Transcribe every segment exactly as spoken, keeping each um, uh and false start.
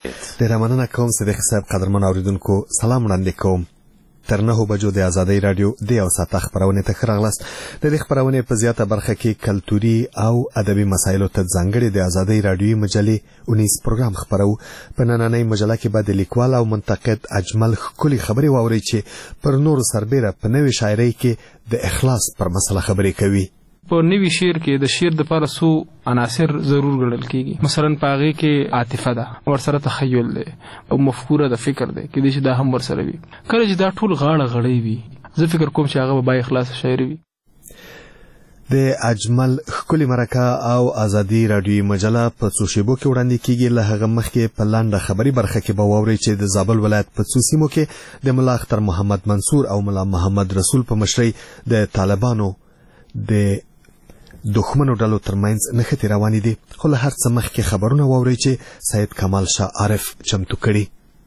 ډېره مننه کوم صدیق صاحب. قدرمن اورېدونکو سلام وړاندې کوم. تر نهو بجو د ازادۍ راډیو د یو ساعته خپرونې ته ښه راغلاست. د دې خپرونې په زیاته برخه کې کلتوري او ادبي مسایلو ته ځانګړې د ازادۍ راډیوي مجلې اونیز پروګرام خپرو. په نننۍ مجله کې به د لیکوال او منتقد اجمل ښکلي خبرې واورئ چې پر نورو سربیره په نوې شاعرۍ کې د اخلاص پر مسله خبرې کوي. په نوي شعر کې د شعر دپاره څو عناصر ضرور ګڼل کېږي. مثلا په هغې کې عاطفه ده، ورسره تخیل دی او مفکوره د فکر دی، کېدای شي دا هم ورسره وي. کله چې دا ټول غاړه غړۍ وي، زه فکر کوم چې هغه به با اخلاصه شاعري وي. د اجمل ښکلي مرکه او ازادي راډیوي مجله په څو شیبو کې وړاندې کېږي. له هغه مخکې په لنډه خبري برخه کې به واورئ چې د زابل ولایت په څو سیمو کې د ملا اختر محمد منصور او ملا محمد رسول په مشرۍ د طالبانو د دښمنو ډلو ترمنځ نښتې روانې دي. خو له هر څه مخکې خبرونه واورئ چې سید کمال شاه عارف چمتو کړي.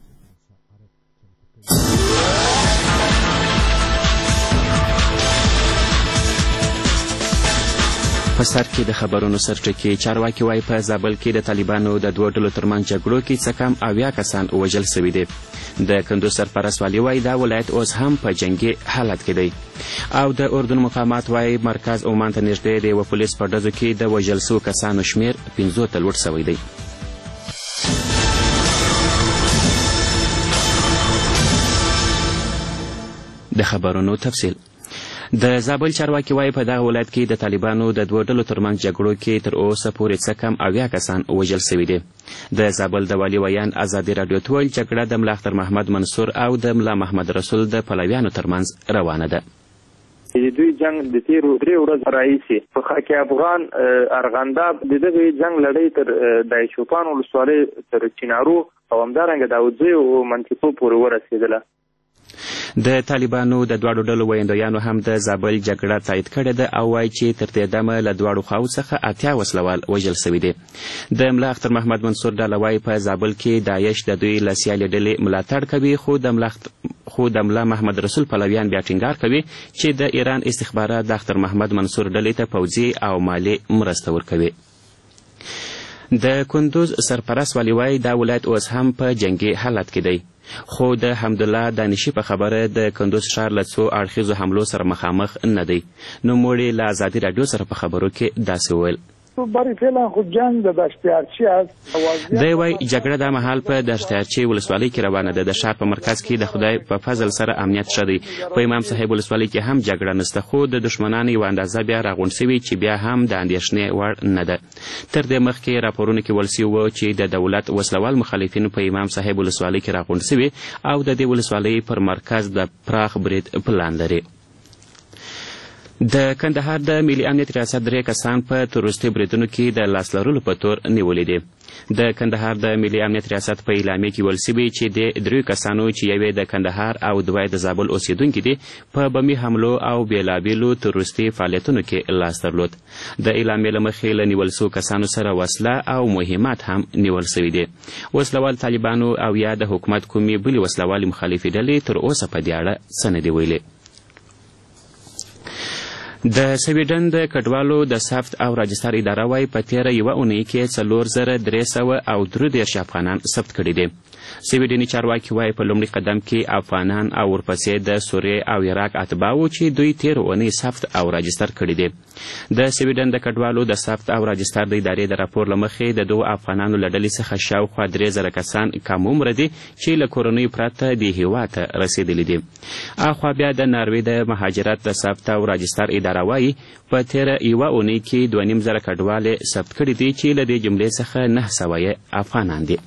په سر کې د خبرونو سرټکي. چارواکي وایي په زابل کې د طالبانو د دوه ډلو ترمنځ جګړو کې څه کم اویا کسان وژل سوي دي. د کندوز سرپرست والي وایي دا ولایت اوس هم په جنګي حالت کې دی. او د اردن مقامات وایي مرکز عمان ته نږدې د یوه پولیس په ډزو کې د وژل سوو کسانو شمېر پنځو ته لوړ سوی دی. د خبرونو تفصیل. د زابل چارواکي وایي په دغه ولایت کې د طالبانو د دوه ډلو ترمنځ جګړو کې تر اوسه پورې څه کم اویا کسان وژل سوي دي. د زابل د والي ویان ازادي راډیو ته ویل جګړه د ملا اختر محمد منصور او د ملا محمد رسول د پلویانو ترمنځ روانه ده. د دوی جنگ د تیرو درې ورځو راهیسې په خاک افغان ارغنداب د دغه جنگ لړۍ تر د شوپان ولسوالۍ تر چینارو او همدارنګه د اوځې او منطقو پورې ورسېدله. د طالبانو د دواړو ډلو ویندویانو هم د زابل جګړه تایید کړې ده او وایي چې تر دې دمه له دواړو خواو څخه اتیا وسلوال وژل سوي دي. د ملا اختر محمد منصور ډله وایي په زابل کې داعش د دوی له سیالې ډلې ملاتړ کوي، خو د ملا خو د ملا محمد رسول پلویان بیا ټینګار کوي چې د ایران استخبارات د اختر محمد منصور ډلې ته پوځي او مالي مرسته ورکوي. د کندوز سرپرست والي وایي دا ولایت اوس هم په جنګي حالت کې دی. خو د حمدالله دانشي په خبره د کندوز ښار له څو اړخیزو حملو سره مخامخ نه دی. نوموړي له ازادي راډیو سره په خبرو کې داسې وویل. برای فعلا خود جنگ د دشتیارچی است. دی وایي جګړه دا مهال په دشتیارچی ولسوالۍ کې روانه ده. د ښار په مرکز کې د خدای په فضل سره امنیت ښه دی. په امام صاحب ولسوالۍ کې هم جګړه نشته، خو د دښمنانو یوه اندازه بیا راغونډ سوي چې بیا هم د اندېښنې وړ نه ده. تر دې مخکې راپورونه کې ویل سوي وو چې د دولت وسلوال مخالفین په امام صاحب ولسوالۍ کې راغونډ سوي او د دې ولسوالۍ پر مرکز د پراخ برید پلان لري. د کندهار د ملي امنیت ریاست درې کسان په تروریستي بریدونو کې د لاس لرلو په تور نیولي دي. د کندهار د ملي امنیت ریاست په اعلامیه کې ویل سوي چې د دریو کسانو چې یوې د کندهار او دوه د زابل اوسیدونکي دي په بمي حملو او بېلابېلو تروریستي فعالیتونو کې لاس درلود. د اعلامیې له مخې له نیول سوو کسانو سره وسله او مهمات هم نیول سوي دي. وسلوال طالبانو او یا د حکومت کومې بلې وسلوالې مخالفې ډلې تر اوسه په دې اړه څه نه دي ویلي. د سویډن د کډوالو د ثبت او راجستر اداره وایي په تېره یوه اونۍ کې څلور زره درې سوه او درې دېرش افغانان ثبت کړي دي. سویډني چارواکي وایي په لومړي قدم کې افغانان او ورپسې د سوریې او عراق اتباعو چې دوی تېره اونۍ ثبت او راجستر کړي دي. د سویډن د کډوالو د ثبت او راجستر د ادارې د راپور له مخې د دغو افغانانو له ډلې څخه شاوخوا درې زره کسان کم عمره دي چې له کورنیو پرته دې هېواد ته رسېدلي دي. اخوا بیا د ناروې د مهاجرت د ثبت او راجستر اداره وایي په تېره یوه اونۍ کې دوه نیم زره کډوال ثبت کړي دي چې له دې جملې څخه نهه سوه یې افغانان دي.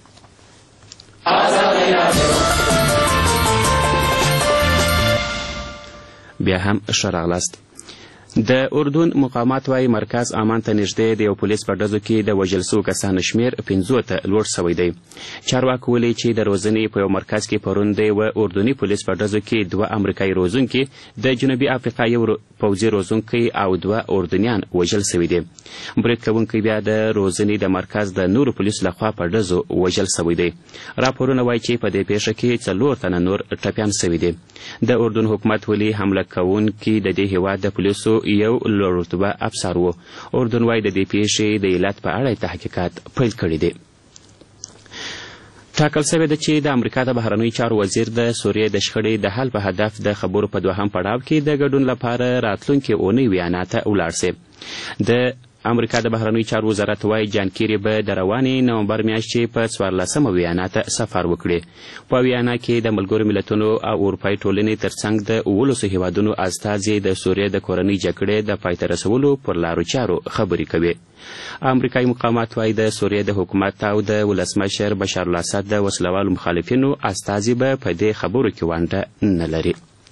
بیا هم ښه راغلاست. د اردن مقامات وایي مرکز عمان ته نږدې د یو پولیس په ډزو کې د وژل سوو کسانو شمېر پنځو ته لوړ سوی دی. چارواکو ویلي چې د روزنې په یو مرکز کې پرون د یوه اردني پولیس په ډزو کې دوه امریکایي روزونکي، د جنوبي افریقا یو پوځي روزونکی او دوه اردنیان وژل سوي دي. برید کوونکی بیا د روزنې د مرکز د نورو پولیسو لخوا په ډزو وژل سوی دی. راپورونه وایي چې په دې پیښه کې څلور تنه نور ټپیان سوي دي. د اردن حکومت ویلي حمله کوونکي د دې هېواد د پولیسو یو لوړ رتبه افسر و. اردن وایي د دې پیښې د علت په اړه تحقیقات پیل کړي دي. ټاکل شوې ده چې د امریکا د بهرنیو چارو وزیر د سوریې د شخړې د حل په هدف د خبرو په دوهم پړاو کې د ګډون لپاره راتلونکې اونۍ ویانا ته ولاړ شي. د امریکا د بهرنیو چارو وزارت وایي جان کیري به د روانې نومبر میاشتې په څوارلسمه ویانا ته سفر وکړي. په ویانا کې د ملګرو ملتونو او اروپایي ټولنې ترڅنګ د اوولسو هیوادونو استازي د سوریې د کورنۍ جګړې د پای ته رسولو پر لارو چارو خبرې کوي. امریکایي مقامات وایي د سوریې د حکومت او د ولسمشر بشار الاسد د وسلوالو مخالفینو استازي به په دې خبرو کې ونډه نه لري.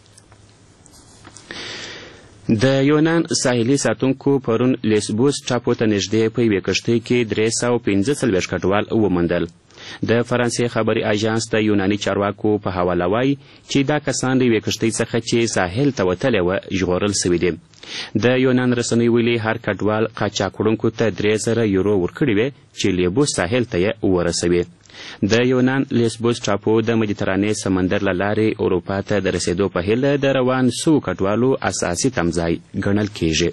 د یونان ساحلي ساتونکو پرون لیسبوس ټاپو ته نږدې په یوې کښتۍ کې درې سوه پنځه څلوېښت کډوال وموندل. د فرانسې خبري اژانس د یوناني چارواکو په حواله وایي چې دا کسان د یوې کښتۍ څخه چې ساحل ته وتلې وه ژغورل سوي دي. د یونان رسنۍ ویلي هر کډوال قاچاق وړونکو ته درې زره یورو ورکړي وې چې لیبوس ساحل ته یې ورسوي. د یونان لیسبوس ټاپو د مدیترانې سمندر له لارې اروپا ته د رسېدو په هیله د روان سوو کډوالو اساسي تمځای ګڼل کیږي.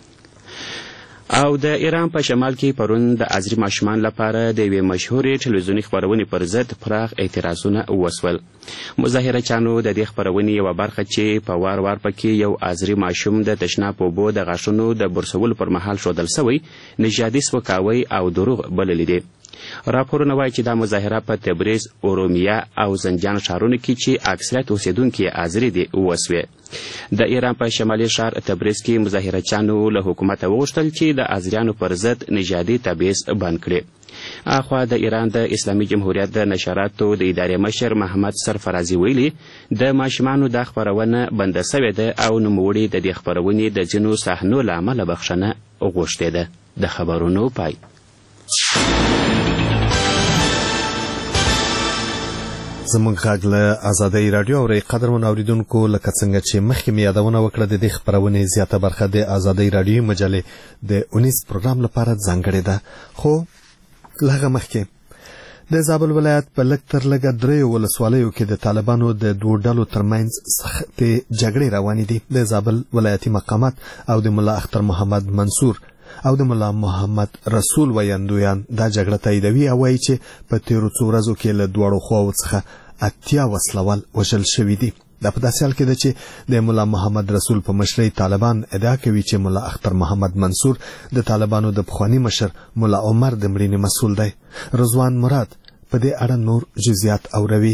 او د ایران په شمال کې پرون د ازري ماشومان لپاره د یوې مشهورې ټلویزیوني خپرونې پر ضد پراخ اعتراضونه وسول. مظاهره چانو د دې خپرونې یوه برخه چې په وار وار پکې یو ازري ماشوم د تشناب اوبو د غاښونو د برسولو پر مهال ښودل سوی نژادي سپکاوی او دروغ بللی دي. راپورونه وایي چې دا مظاهره په تبریز، اورومیا او زنجان ښارونو کې چې اکثریت اوسیدونکي یې ازري دي وسوې. د ایران په شمالي ښار تبریز کې مظاهره چانو له حکومته وغوښتل چې د ازریانو پر ضد نژادي تبعیض بند کړي. اخوا د ایران د اسلامي جمهوریت د نشراتو د ادارې مشر محمد سرفرازي ویلي د ماشومانو دا خپرونه بنده سوې ده او نوموړي د دې خپرونې د ځینو صحنو له امله بخښنه غوښتې ده. د خبرونو پای. زموږ غږ له ازادۍ راډیو اورئ. قدرمن اوریدونکو، لکه څنګه چې مخکې مې یادونه وکړه د دې خپرونې زیاته برخه د ازادۍ راډیو مجلې د اونیس پروګرام لپاره ځانګړې ده. خو له هغه مخکې د زابل ولایت په لږ تر لږه دریو ولسوالیو کې د طالبانو د دوو ډلو ترمنځ سختې جګړې روانې دي. د زابل ولایتي مقامات او د ملا اختر محمد منصور او د ملا محمد رسول ویاندویان دا جګړه تاییدوي او وایي چې په تیرو څو ورځو کې له دواړو خواوو څخه اتیا وسلوال وژل شوي دي. دا په داسې حال کې ده چې د ملا محمد رسول په مشرۍ طالبان ادعا کوي چې ملا اختر محمد منصور د طالبانو د پخواني مشر ملا عمر د مړینې مسؤل دی. رضوان مراد په دې اړه نور جزئیات اوروي.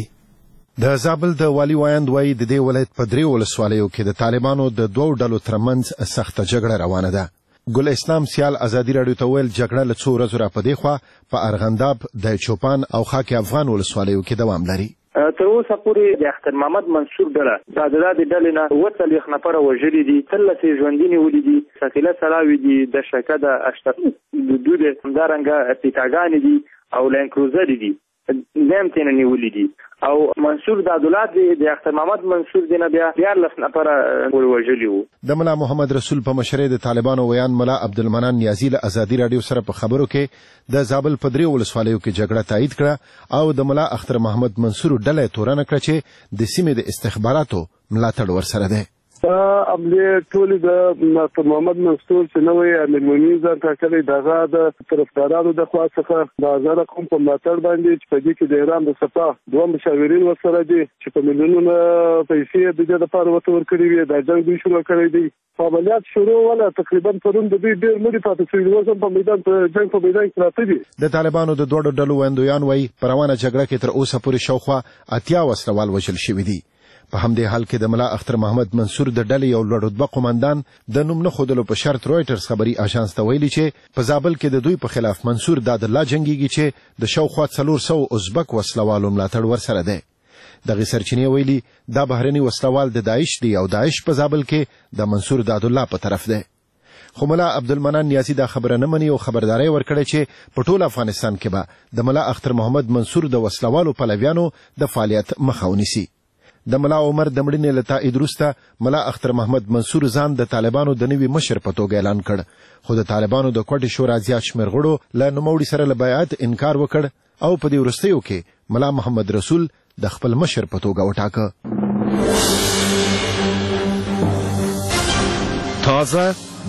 د زابل د والي ویاند وایي د دې ولایت په درې ولسوالیو کې د طالبانو د دوو ډلو ترمنځ سخته جګړه روانه ده. ګل اسلام سیال ازادي راډیو ته ویل جګړه له څو ورځو راپدې خوا په ارغنداب، د چوپان او خاک افغان ولسوالیو کې دوام لري. تر اوسه پورې د اختر محمد منصور ډله دا د دې ډلې نه اووه څلوېښت نفره وژلي دي، څلس یې ژوندي نیولي دي، ثقیله سلاوي دي، د شکه د اشتر دود همدارنګه پیټاګانې دي او لینکروزرې دي، نیم تېنه نیولي دي. او منصور د عدالت دی د اختر محمد منصور دی نه بیا دیارلس نفره وژلي وو. د ملا محمد رسول په مشرۍ د طالبانو ویان ملا عبدالمنان نیازي له ازادي راډیو سره په خبرو کې د زابل په درې ولسوالیو کې جګړه تایید کړه او د ملا اختر محمد منصور ډله تورنه کړه چې د سیمې د استخباراتو ملاتړ ورسره ده. دا عملیه ټولې د محمد منصور چې نوې امیر ځان ټاکلی دغه د طرفدارانو د خوا څخه د آزاد قوم په ملاتړ باندې چې په دې کې د ایران د سپاه دوه مشاورین ورسره دي چې په میلیونونو پیسې د دې لپاره ورته ورکړي وي. دا جنګ دوی شروع کړی دی. عملیات شروع ولا تقریبا پرون د دوی ډېر مړي پاتې شوي وو په میدان په جنګ په میدان کې پراته دي. د طالبانو د دوه ډلو ویاندویان وایي په روانه جګړه کې تر اوسه پورې شاوخوا اتیا وسلوال وژل شوي دي. په همدې حال کې د ملا اختر محمد منصور د ډلې یو لوړ رتبه قومندان د نوم نه ښودلو په شرط رویټرز خبري اژانس ته ویلي چې په زابل کې د دوی په خلاف منصور دا د لا جنګيږي چې د شاوخوا څلور سوه ازبک وسلوالو ملاتړ ورسره دی. دغه سرچینې ویلي دا بهرني وسلوال د داعش دی او داعش په زابل کې د منصور دادالله په طرف دی. خو ملا عبدالمنان نیازي دا خبره نه مني او خبرداري ورکړې چې په ټول افغانستان کې به د ملا اختر محمد منصور د وسلوالو پلویانو د فعالیت مخه ونیسي. د ملا عمر د مړینې له تایید وروسته ملا اختر محمد منصور ځان د طالبانو د نوي مشر په توګه اعلان کړ، خو د طالبانو د کوټې شورا زیات شمېر غړو له نوموړي سره له بیعت انکار وکړ او په دې وروستیو کې ملا محمد رسول د خپل مشر په توګه وټاکه. تازه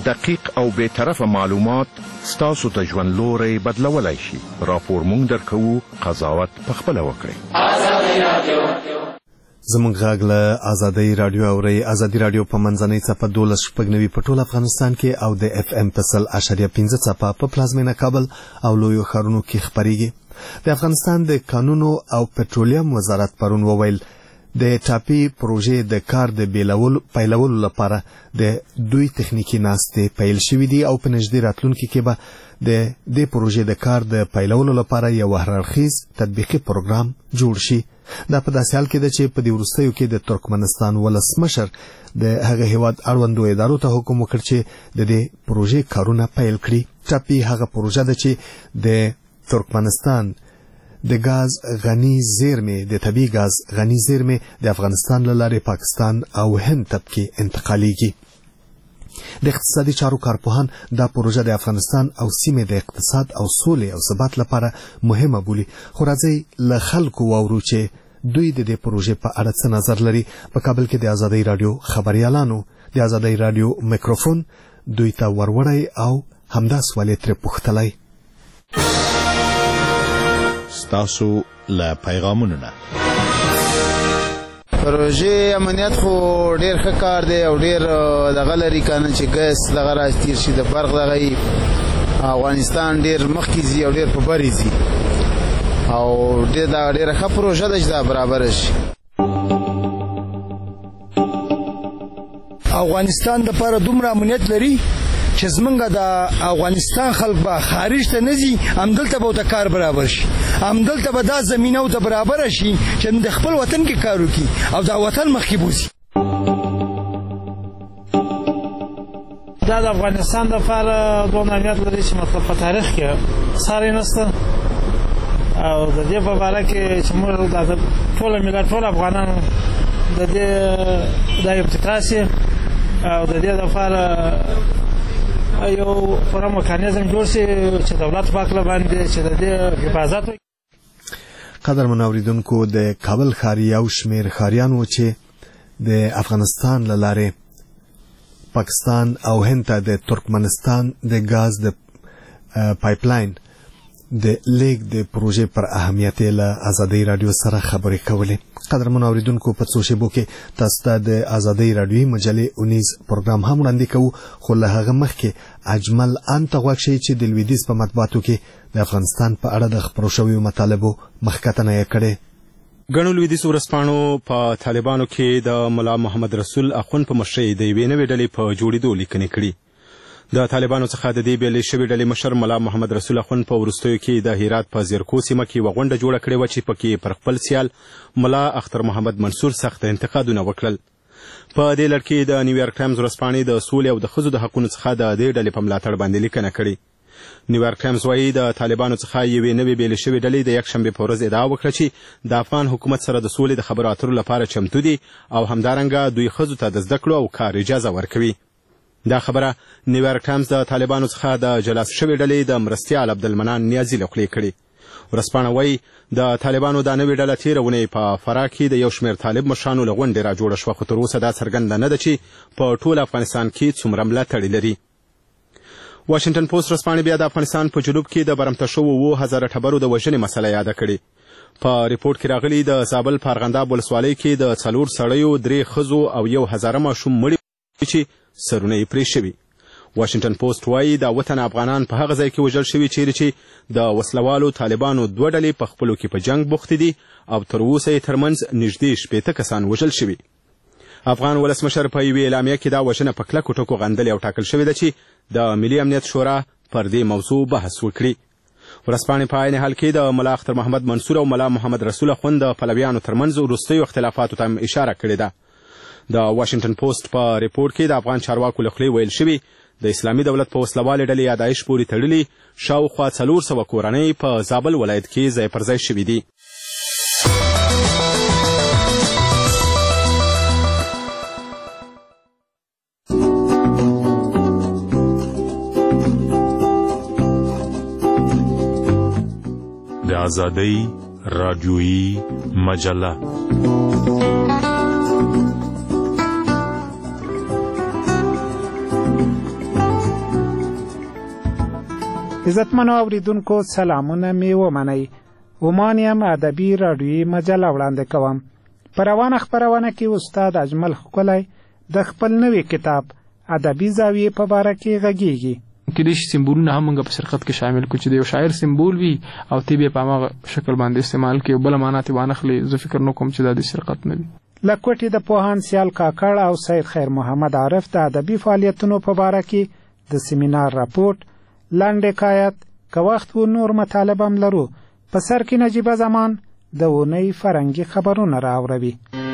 دقیق او بے طرفه معلومات ستاسو ته ژوند لوري بدلولای شي. راپور مونږ درکو، قضاوت پخپله وکړئ. زمونږ غږ له آزادۍ رادیو اورئ. آزادۍ رادیو په منځنۍ څپه دولس شپږ نوي په ټول افغانستان کې او د اف ام په سل اشاریه پنځه څپه په پلازمینه کابل او لویو ښارونو کې خپریږي. د افغانستان د کانونو او پټرولیم وزارت پرون وویل د ټاپي پروژې د کار د بیلولو پیلولو لپاره د دوی تخنیکی ناستې پیل شوې دي او په نږدې راتلونکي کې به د دې پروژې د کار د پیلولو لپاره یو هررخیز تطبیقي پروګرام جوړ شي. دا په داسې حال کې ده چې په دې وروستیو کې د ترکمنستان ولسمشر د هغه هیواد اړوندو ادارو ته حکم وکړ چې د دې پروژې کارونه پیل کړي. ټاپي هغه پروژه ده چې د ترکمنستان د غاز غنی زیرمې د طبي غاز غنی زیرمې د افغانستان له لارې پاکستان او هند ته کې انتقالیږي. د اقتصادي چارو کارپوهان دا پروژه د افغانستان او سیمې د اقتصاد او سولې او ثبات لپاره مهمه بولي. خو راځئ له خلکو واورو چې دوی د دې پروژې په اړه څه نظر لري. په کابل کې د آزادۍ رادیو خبريالانو د آزادۍ رادیو میکروفون دوی ته وروړی او همدا سوال یې ترې پوښتلی. ستاسو له پیغامونو نه پروژې امنیت خو ډیر ښه کار دی او ډیر دغه لري کنه چې ګیس دغه راځي چې د برق دغه افغانستان ډیر مخکې ځي او ډیر په بری ځي او ډیر دا ډیر ښه پروژه ده چې دا برابر شي. افغانستان د لپاره دومره امنیت لري چې زمونږ د افغانستان خلک به خارج ته نه ځي، همدلته به د کار برابر شي، همدلته به دا زمینه او ته برابر شي چې د خپل وطن کې کار وکړي او دا وطن مخکې بوځي. دا د افغانستان لپاره دونه اهمیت لري چې مطلب په تاریخ کې ساری نشته او د دې په اړه کې چې موږ د ټول ملت ټول افغانان د دې د ابتکاسي او د دې لپاره یو پوره میکانیزم جوړ شي چې دولت پاکله باندې چې د دې حفاظت وکړي. قدرمن اوریدونکو، د کابل ښار یو شمېر ښاریان و چې د افغانستان له لارې پاکستان او هند ته د ترکمنستان د ګاز د پایپلاین د لیک د پروژې پر اهمیت له آزادۍ رادیو سره خبرې کولې. قدرمن اوریدونکو، په څو شیبو کې تاسو ته د آزادۍ رادیوي مجلې اونیز پروګرام هم وړاندې کوو، خو له هغه مخکې اجمل ان ته غوږ شئ چې د لویدیځ په مطبوعاتو کې د افغانستان په اړه د خپرو شویو مطالبو مخکتنه یې کړې. ګڼو لویدیځ ورځپاڼو په طالبانو کې د ملا محمد رسول اخوند په مشرۍ د یوې نوې ډلې په جوړېدو لیکنې کړي. د طالبانو څخه د دې بېلې شوې ډلې مشر ملا محمد رسول اخوند په وروستیو کې د هرات په زیرکو سیمه کې یوه غونډه جوړه کړې وه چې پکې پر خپل سیال ملا اختر محمد منصور سخت انتقادونه وکړل. په دې لړ کې د نیویارک ټایمز ورځپاڼې د سولې او د ښځو د حقونو څخه د دې ډلې په ملاتړ باندې لیکنه کړې. نیویارک ټایمز وایي د طالبانو څخه یوې نوې بېلې شوې ډلې د یکشنبې په ورځ ادعا وکړه چې د افغان حکومت سره د سولې د خبرو اترو لپاره چمتو دي او همدارنګه دوی ښځو ته د زده کړو او کار اجازه ورکوي. دا خبره نیویارک ټایمز د طالبانو څخه د جلاس شوې ډلې د مرستیال عبدالمنان نیازي له خولې کړې. ورځپاڼه وایي د طالبانو دا نوې ډله تېره اونۍ په فراه کې د یو شمېر طالب مشرانو له غونډې را جوړه شوه، خو تر اوسه دا څرګنده نه ده چې په ټول افغانستان کې څومره ملاتړي لري. واشنګټن پوسټ ورځپاڼې بیا د افغانستان په جنوب کې د برمته شوو اووه هزاره ټبرو د وژنې مسله یاده کړې. په ریپورټ کې راغلي د زابل په ارغنداب ولسوالۍ کې د څلور سړیو، درې ښځو او یو هزاره ماشوم مړي چې سرونه یې پرې شوي. واشنګټن پوسټ وایي دا وطن افغانان په هغه ځای کې وژل شوي چیرې چې د وسلوالو طالبانو دوه ډلې په خپلو کې په جنگ بوختې دي او تر اوسه یې ترمنځ نږدې شپېته کسان وژل شوي. افغان ولسمشر په یوې اعلامیه کې دا وژنه په کلکو ټکو غندلې او ټاکل شوې ده چې د ملي امنیت شورا پر دې موضوع بحث وکړي. ورځپاڼې په عین حال کې د ملا اختر محمد منصور او ملا محمد رسول اخوند د پلویانو ترمنځ وروستیو اختلافاتو ته اشاره کړې ده. د واشنګټن پوسټ په ریپورټ کې د افغان چارواکو له خولې ویل شوي د اسلامي دولت په وسلوالې ډلې یادایش پورې تړلي شاوخوا څلور سوه کورنۍ په زابل ولایت کې ځای پر ځای شوي دي. د آزادۍ رادیویي مجله عزتمنو اوریدونکو سلامونه می ومنئ. عمان یم ادبي راډیویي مجله وړاندې کوم. په روانه خپرونه کې استاد اجمل ښکلی د خپل نوي کتاب ادبي زاویې په باره کې غږیږي. کېدای شي سمبولونه هم موږ په سرقت کې شامل کړو چې د یو شاعر سمبول وي او تی بیا په هماغه شکل باندې استعمال کړي او بله معنا ترې وانخلي. زه فکر نه کوم چې دا د سرقت نه وي. له کوټې د پوهاند سیال کاکړ او سید خیر محمد عارف د ادبي فعالیتونو په باره کې د سیمینار راپورټ، لنډ حکایت، که وخت و نور مطالب هم لرو. په سر کې نجیبه زمان د اونۍ فرهنګي خبرونه راوړوي.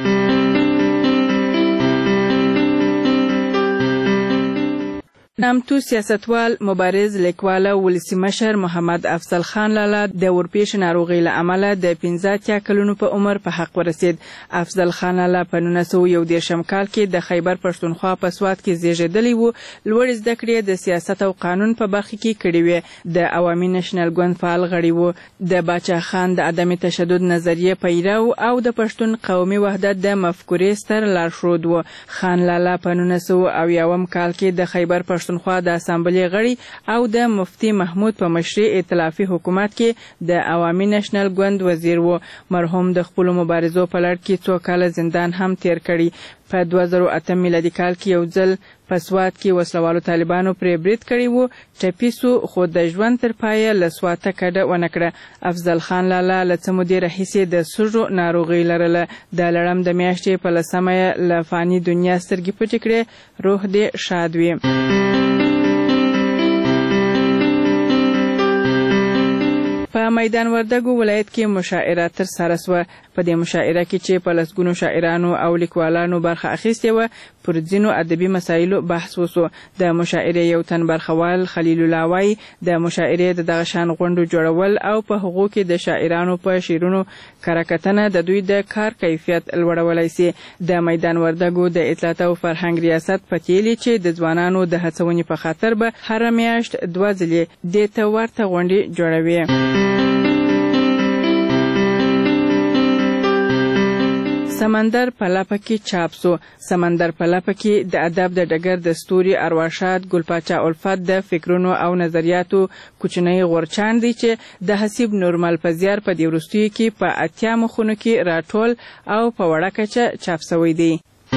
نامتو سیاستوال، مبارز، لیکوال او ولسي مشر محمد افضل خان لالا د ورپېښې ناروغۍ له امله د پنځه اتیا کلونو په عمر په حق ورسید. افضل خان لالا په نولس سوه یو دېرشم کال کې د خیبر پښتونخوا په سوات کې زیږېدلی و. لوړې زده کړې د سیاست او قانون په برخه کې کړې وې. د عوامي نشنل ګوند فعال غړی و. د باچا خان د عدم تشدد نظریې پیرو او د پښتون قومي وحدت د مفکورې ستر لارښود و. خان لالا په نولس سوه اویاوم کال کې د خیبر پښتونخوا د اسامبلې غړي او د مفتي محمود په مشرۍ ائتلافي حکومت کې د عوامي نشنل ګوند وزیر و. مرحوم د خپلو مبارزو په لړ کې څو کاله زندان هم تیر کړي. په دوه زره اتم میلادي کال کې یو ځل په سوات کې وسلوالو طالبانو پرې برید کړی و. ټپي سو خو د ژوند تر پایه له سواته کډه ونه کړه. افضل خان لالا له څه مودې راهیسې د سږو ناروغۍ لرله. د لړم د میاشتې په لسمه یې له فاني دنیا سترګې پټې کړې. روح دې شاد وي. په میدان وردګو ولایت کې مشاعره ترسره سوه. په دې مشاعره کې چې په لسګونو شاعرانو او لیکوالانو برخه اخیستې وه، پر ځینو ادبي مسایلو بحث وسو. د مشاعرې یو تن برخوال خلیل الله وایي د مشاعرې د دغه شان غونډو جوړول او په هغو کې د شاعرانو په شعرونو کره کتنه د دوی د کار کیفیت لوړولی سي. د میدان وردګو د اطلاعات او فرهنګ ریاست پتیلي چې د ځوانانو د هڅونې په خاطر به هره میاشت دوه ځلې دې ته ورته غونډې جوړوي. سمندر په لپه کې چاپ سو. سمندر په لپه کې د ادب د ډګر د ستوري ارواښاد ګلپاچا الفت د فکرونو او نظریاتو کوچنی غورچاند دی چې د حسیب نورمل پزیار په دې وروستیو کې په اتیا مخونو کې راټول او په وړه کچه چاپ سوی دی.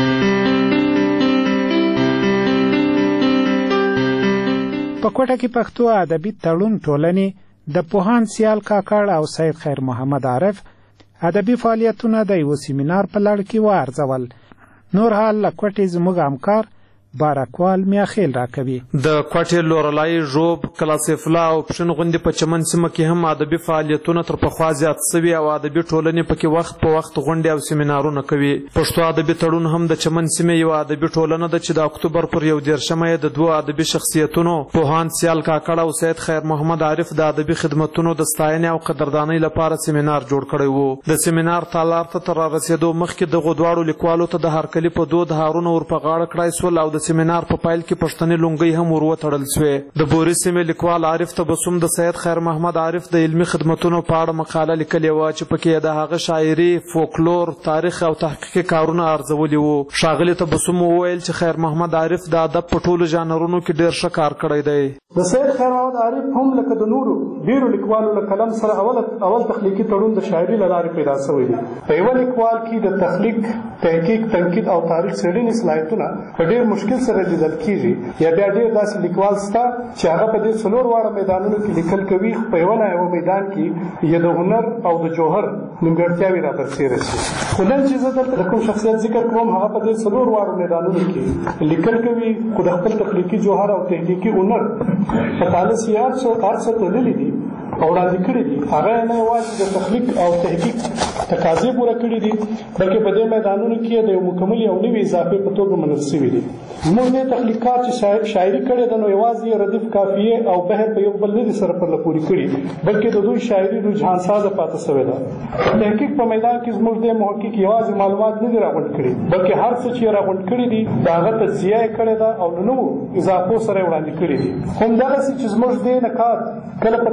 په کوټه کې پښتو ادبي تړون ټولنې د پوهاند سیال کاکړ او سید خیر محمد عارف ادبي فعالیتونه د یو سیمینار په لړ کې وارزول. نور حال له کوټې زموږ همکار بارکوال میاخیل راکوي. د کوټې لورلای ژوب کلاسفلا او پښن غوندې په چمن سیمه کې هم ادبي فعالیتونه تر پخوا زیات سوي او ادبي ټولنې پکې وخت په وخت غونډې او سیمینارونه کوي. پښتو ادبي تړون هم د چمن سیمې یو ادبي ټولنه ده چې د اکتوبر پر یو دېرشمه یې د دوه ادبي شخصیتونو پوهاند سیال کاکړ او سید خیر محمد عارف د ادبي خدمتونو د ستاینې او قدردانۍ لپاره سیمینار جوړ کړی و. د سیمینار تالار ته تر رسیدو مخکې دغو دواړو لیکوالو ته د هرکلي په دود هارونه ور په غاړه کړای سول او د سیمینار په پایل کې پښتني لونګۍ هم ور وتړل سوې. د بوري سیمې لیکوال عارف تبسم د سید خیر محمد عارف د علمي خدمتونو په اړه مقاله لیکلې وه چې پکې د هغه شاعري، فولکلور، تاریخ او تحقیقي کارونه ارزولي وو. ښاغلي تبسم وویل چې خیر محمد عارف د ادب په ټولو ژانرونو کې ډېر ښه کار کړی دی. د سید خیر محمد عارف هم لکه د نورو ډېرو لیکوالو له قلم سره اول اول تخلیقي تړون د شاعري له لارې پیدا شوی دی. په یوه لیکوال کې د تخلیق، تحقیق، تنقید او تاریخ څېړنې صلاحیتونه په ډېر مشکل سره لیدل کیږي. یا بیا ډېر داسې لیکوال شته چې هغه په دې څلور واړه میدانونو کې لیکل کوي، په یوه نه یوه میدان کې یې د هنر او د جوهر نیمګړتیاوې را برسېره شي. خو نن چې زه دلته د کوم شخصیت ذکر کوم هغه په دې څلور واړو میدانونو کې لیکل کوي، خو د خپل تخلیقي جوهر او تحقیقي هنر په تاله سي هر څه هر څه تللي دي او وړاندې کړي دي. هغه نه یوازې د تخلیق او تحقیق تقاضې پوره کړي دي، بلکې په دې میدانونو کې د یو مکملې او نوې اضافې په توګه منل شوي دي. زموږ دې تخلیقات چې شاعري کړې ده نو یوازې ردیف قافیې او بهر په یو بل نه دي سره پرله پورې کړي، بلکې د دوی شاعري رجحان سازه پاتې شوې ده. تحقیق په میدان کې زموږ دې محقق یوازې معلومات نه دي راغونډ کړي، بلکې هر څه چې راغونډ کړي دي د هغه تجزیه یې کړې ده او له نوو اضافو سره یې وړاندې کړي دي. همدغسې چې زموږ دې نکات کله په تنقید کله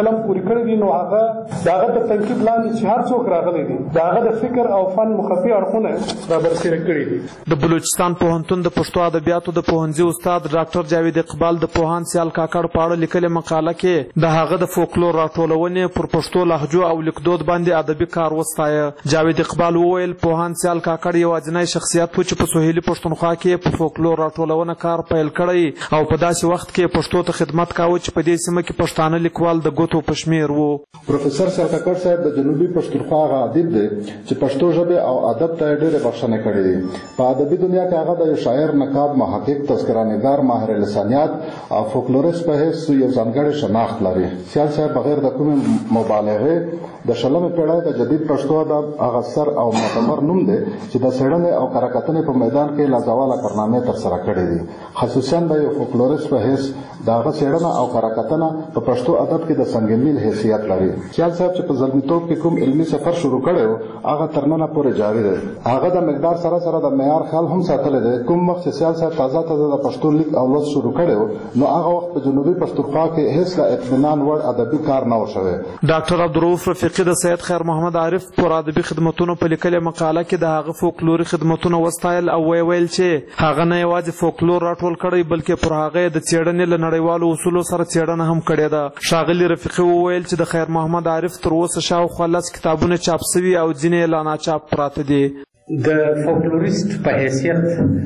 کلم پوری کړی دي نو هغه داغه د تنقید لاندې چې هر څوک راغلي دي داغه د فکر او فن مخفي اړخونه را برسېره کړي دي. د بلوچستان پوهنتون د پښتو ادبیاتو د پوهنځي استاد ډاکټر جاوید اقبال د پوهاند سیال کاکړ په اړه لیکلې مقاله کې د هغه د فولکلور راټولونې پر پښتو لهجو او لیکدود باندې ادبي کار وستایه. جاوید اقبال وویل پوهاند سیال کاکړ یوازینی شخصیت و چې په سهیلي پښتونخوا کې په فولکلور راټولونه کار پیل کړی او په داسې وخت کې پښتو ته خدمت کاوه چې په دې سیمه کې پښتانه لیکوال د ګوتو په شمېر وو. پروفیسور سیال کاکړ صاحب د جنوبي پښتونخوا هغه ادیب دی چې پښتو ژبې او ادب ته ډېرې بخښنې کړې دي. په ادبي دنیا کې هغه د یو شاعر، نقاد، محقق، تذکره‌نګار، ماهر لسانیات او فولکلوریست په حیث یو ځانګړی شناخت لري. سیال صاحب بغیر د کومې مبالغې د شلمې پیړۍ د جدید پښتو ادب هغه سر او معتبر نوم دی چې د څېړنې او کره په میدان کې لازواله کارنامې ترسره کړې دي. خصوصا د یو فولکلوریست په حیث د هغه څېړنه او کره په پښتو ادب کې د سنگ میل حیثیت لري. خیال صاحب چې په زلمیتوب کې کوم علمي سفر شروع کړی و هغه تر ننه پورې جاري دی. هغه د مقدار سره سره د معیار خیال هم ساتلی دی. کوم وخت چې خیال صاحب تازه تازه د پښتو لیک او لوست شروع کړی و نو هغه وخت په جنوبي پښتونخوا کې هیڅ له اطمینان وړ ادبي کار نه و شوی. ډاکټر عبدالرؤف رفیقي د سید خیر محمد عارف پر ادبي خدمتونو په لیکلې مقاله کې د هغه فولکلوري خدمتونه وستایل او ویل چې هغه نه یوازې فولکلور راټول کړی بلکې پر هغه د څېړنې له نړیوالو اصولو سره څېړنه هم کړې ده. ښاغلي رفیقي وویل چې د خیر محمد عارف تر اوسه شاوخوا لس کتابونه چاپ سوي او ځینې یې لا ناچاپ پراته دي. د فولکلوریست په حیثیت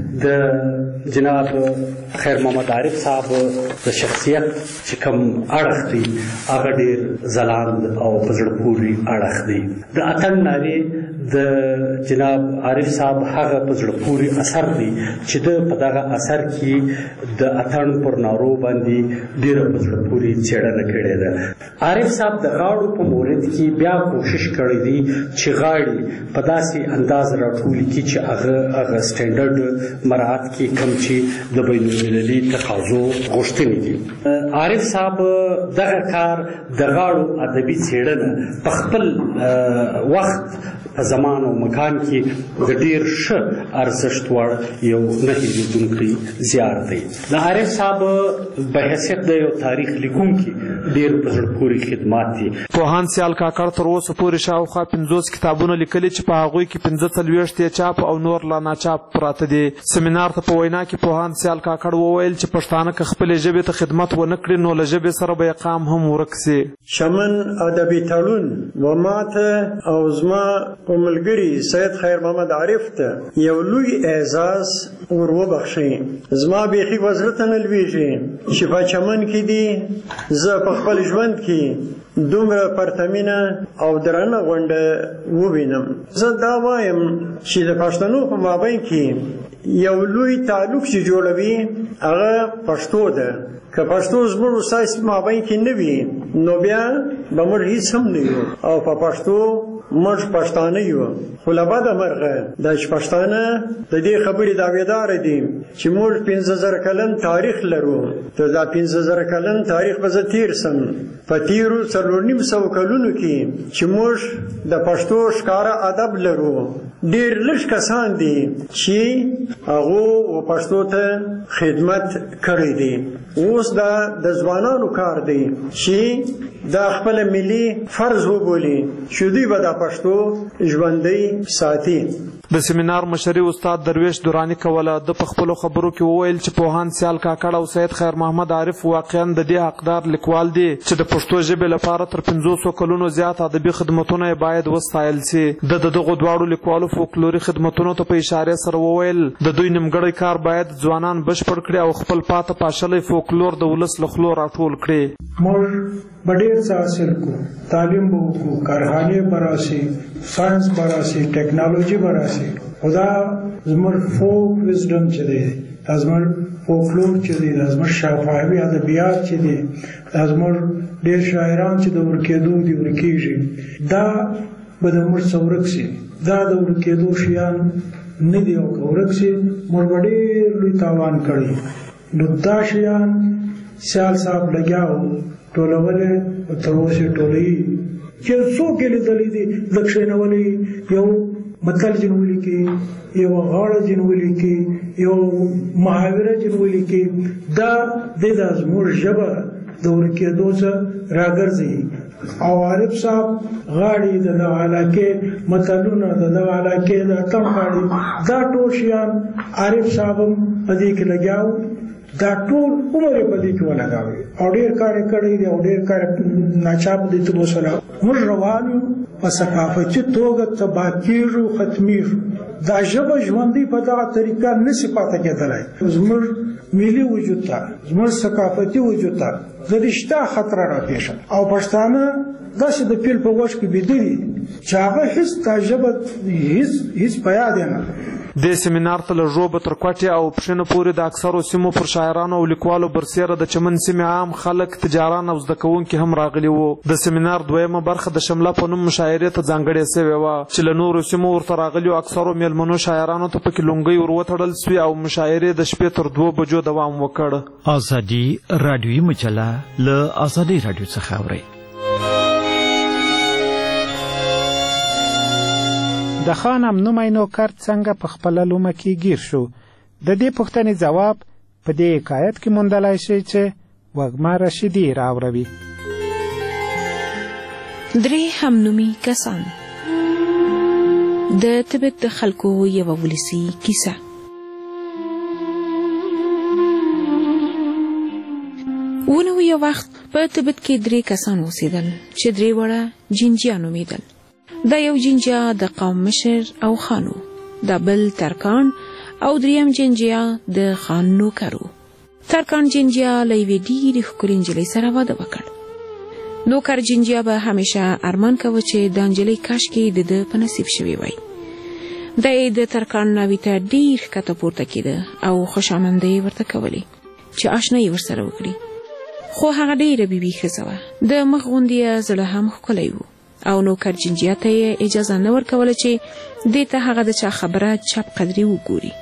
د جناب خیر محمد عارف صاحب د شخصیت چې کوم اړخ دی هغه ډېر ځلاند او په زړه پورې اړخ دی. د اتڼ نارې د جناب عارف صاحب هغه په زړه پورې اثر دی چې د په دغه اثر کې د اتڼ پر نارو باندې ډېره په زړه پورې څېړنه کړې ده. عارف صاحب د غاړو په مورد کې بیا کوشش کړی دی چې غاړې په داسې انداز ټول کی چې هغه هغه سټانډرډ مراعات کی کوم چې د بین المللي تقاضو غوښتنې دي. عارف صاحب دغه کار د غاړو ادبي څېړنه په خپل وخت په زمان او مکان کې د ډېر ښه ارزښت وړ یو نه هېرېدونکی زیار دی. د عارف صاحب په حیثیت د یو تاریخ لیکونکي ډېر په زړه پورې خدمات دي. پوهاند سیال کاکړ تر اوسه پورې شاوخوا پنځوس کتابونه لیکلي چې په هغوی کې پنځه څلوېښت یې چاپ او نور لا ناچاپ پراته دي. سیمینار ته په وینا کې پوهاند سیال کاکړ وویل چې پښتانه که خپلې ژبې ته خدمت ونه کړي نو له ژبې سره به یې قام هم ورک سي. شمن ادبي تړون و ماته او زما په ملګري سید خیر محمد عارف ته یو لوی اعزاز ور وبخښئ. زما بیخي وزړه ته نه لوېږي چې په چمن کې دي زه په خپل ژوند کې دومره پرتمینه او درنه غونډه ووینم. زه دا وایم چې د پښتنو په مابین کې یو لوی تعلق چې جوړوي هغه پښتو ده. که پښتو زموږ ستاسې په مابین کې نه وي نو بیا به موږ هېڅ هم نه یو او په پښتو موږ پښتانه یو. خو له بده مرغه دا چې پښتانه د دې خبرې دعویداره دي چې موږ پنځه زره کلن تاریخ لرو. تر دا پنځه زره کلن تاریخ به زه تېر سم په تېرو څلور نیم سوو کلونو کې چې موږ د پښتو ښکاره ادب لرو ډېر لږ کسان دي چې هغو پښتو ته خدمت کړی دی. اوس دا د ځوانانو کار دی چې دا خپل ملي فرض وبولي چې دوی به دا پښتو ژوندۍ ساتي. د سیمینار مشري استاد درویش دورانی کوله. د په خپلو خبرو کې وویل چې پوهاند سیال کاکړ او سید خیر محمد عارف واقعا د دې حقدار لیکوال دي چې د پښتو ژبې لپاره تر پنځوسو کلونو زیات ادبي خدمتونه یې باید وستایل سي. د دغو دواړو لیکوالو فولکلوري خدمتونو ته په اشاره سره وویل د دوی نیمګړی کار باید ځوانان بشپړ کړي او خپل پاته پاشلی فولکلور د ولس له خولو راټول کړي. موږ به ډېر څه حاصل کړو، تعلیم به وکړو، کارخانې به راسي، ساینس به راسي، ټیکنالوژي به راسي. خو دا زموږ فوک وزډم چې دی، دا زموږ فولکلور چې دی، دا زموږ شفاهي ادبیات چې دي، دا زموږ ډېر شاعران چې د ورکېدو دي ورکېږي، دا به د موږ څه ورک سي. دا د ورکېدو شیان نه دي او که ورک سي موږ به ډېر لوی تاوان کړی. نو دا شیان سیال صاحب لګیا و ټولولې او تر اوسه ټولوي چې څوک یې لیدلی دي د کښېنولې یو متل جن ولیکي، یو غاړه جن ولیکي، یو محاوره جن ولیکي. دا د زموږ ژبه د ورکېدو څخه راګرځي. او عارف صاحب غاړي د دغه علاقې متلونه د دغه علاقې د اتم غاړي دا ټول شیان عارف صاحب هم په دې کې لګیاو، دا ټول عمر په دې کې ولګاوي او ډېر کار یې کړی دی او ډېر کار ناچاپ دي. ته وسله موږ روان یو په ثقافتي توګه تباه کېږو، ختمېږو. دا ژبه ژوندۍ په دغه طریقه نشي پاتې کېدلی. زموږ ملي وجود ته، زموږ ثقافتي وجود ته د رښتا خطر راپېښه او پښتانه داسې د پیل په غوږ کې بیدلي چې هغه هېڅ دا ژبه هېڅ هېڅ په یاد یې نه. دې سیمینار ته له ژوبه تر کوټې او پښینه پورې د اکثرو سیمو پر شاعرانو او لیکوالو برسېره د چمن سیمې عام خلک، تجاران او زده کوونکي هم راغلي وو. د سیمینار دویمه برخه د شمله په نوم مشاعرې ته ځانګړې سوې وه چې له نورو سیمو ورته راغلیو اکثرو میلمنو شاعرانو ته پکې لونګۍ ور وتړل سوې او مشاعرې د شپې تر دوو بجو دوام وکړ. ازادي راډیویي مجله له ازادي راډیو څخه اورئ. د خان امنومی نوکر څنګه په خپله لومه کې ګیر شو؟ د دې پوښتنې ځواب په دې حکایت کې موندلی شي چې وږمه رشیدي راوروي. درې همنومي کسان. د تبت د خلکو یوه ولسي کیسه. ونه یو وخت په تبت کې درې کسان اوسېدل چې درې واړه جینجیان نومېدل. دا یو جینجیا د قوم مشر او خانو، دا بل ترکان او دریم جینجیا د خان نوکرو. ترکان جینجیا له یوې ډېرې ښکلې نجلۍ سره واده وکړ. نوکر جینجیا به همیشه ارمان کوه چې دا نجلۍ کاشکې د ده په نصیب شوې وای. دا یې د ترکان ناوې ته ډېر ښکته پورته کېده او خوشامندۍ ورته کولې چې اشنایي ورسره وکړي. خو هغه ډېره بیبي ښځه وه، د مخ غوندې یې زړه هم ښکلی و او نوکر جینجیا ته یې اجازه نه ورکوله چې دې ته هغه د چا خبره چپ قدرې وګوري.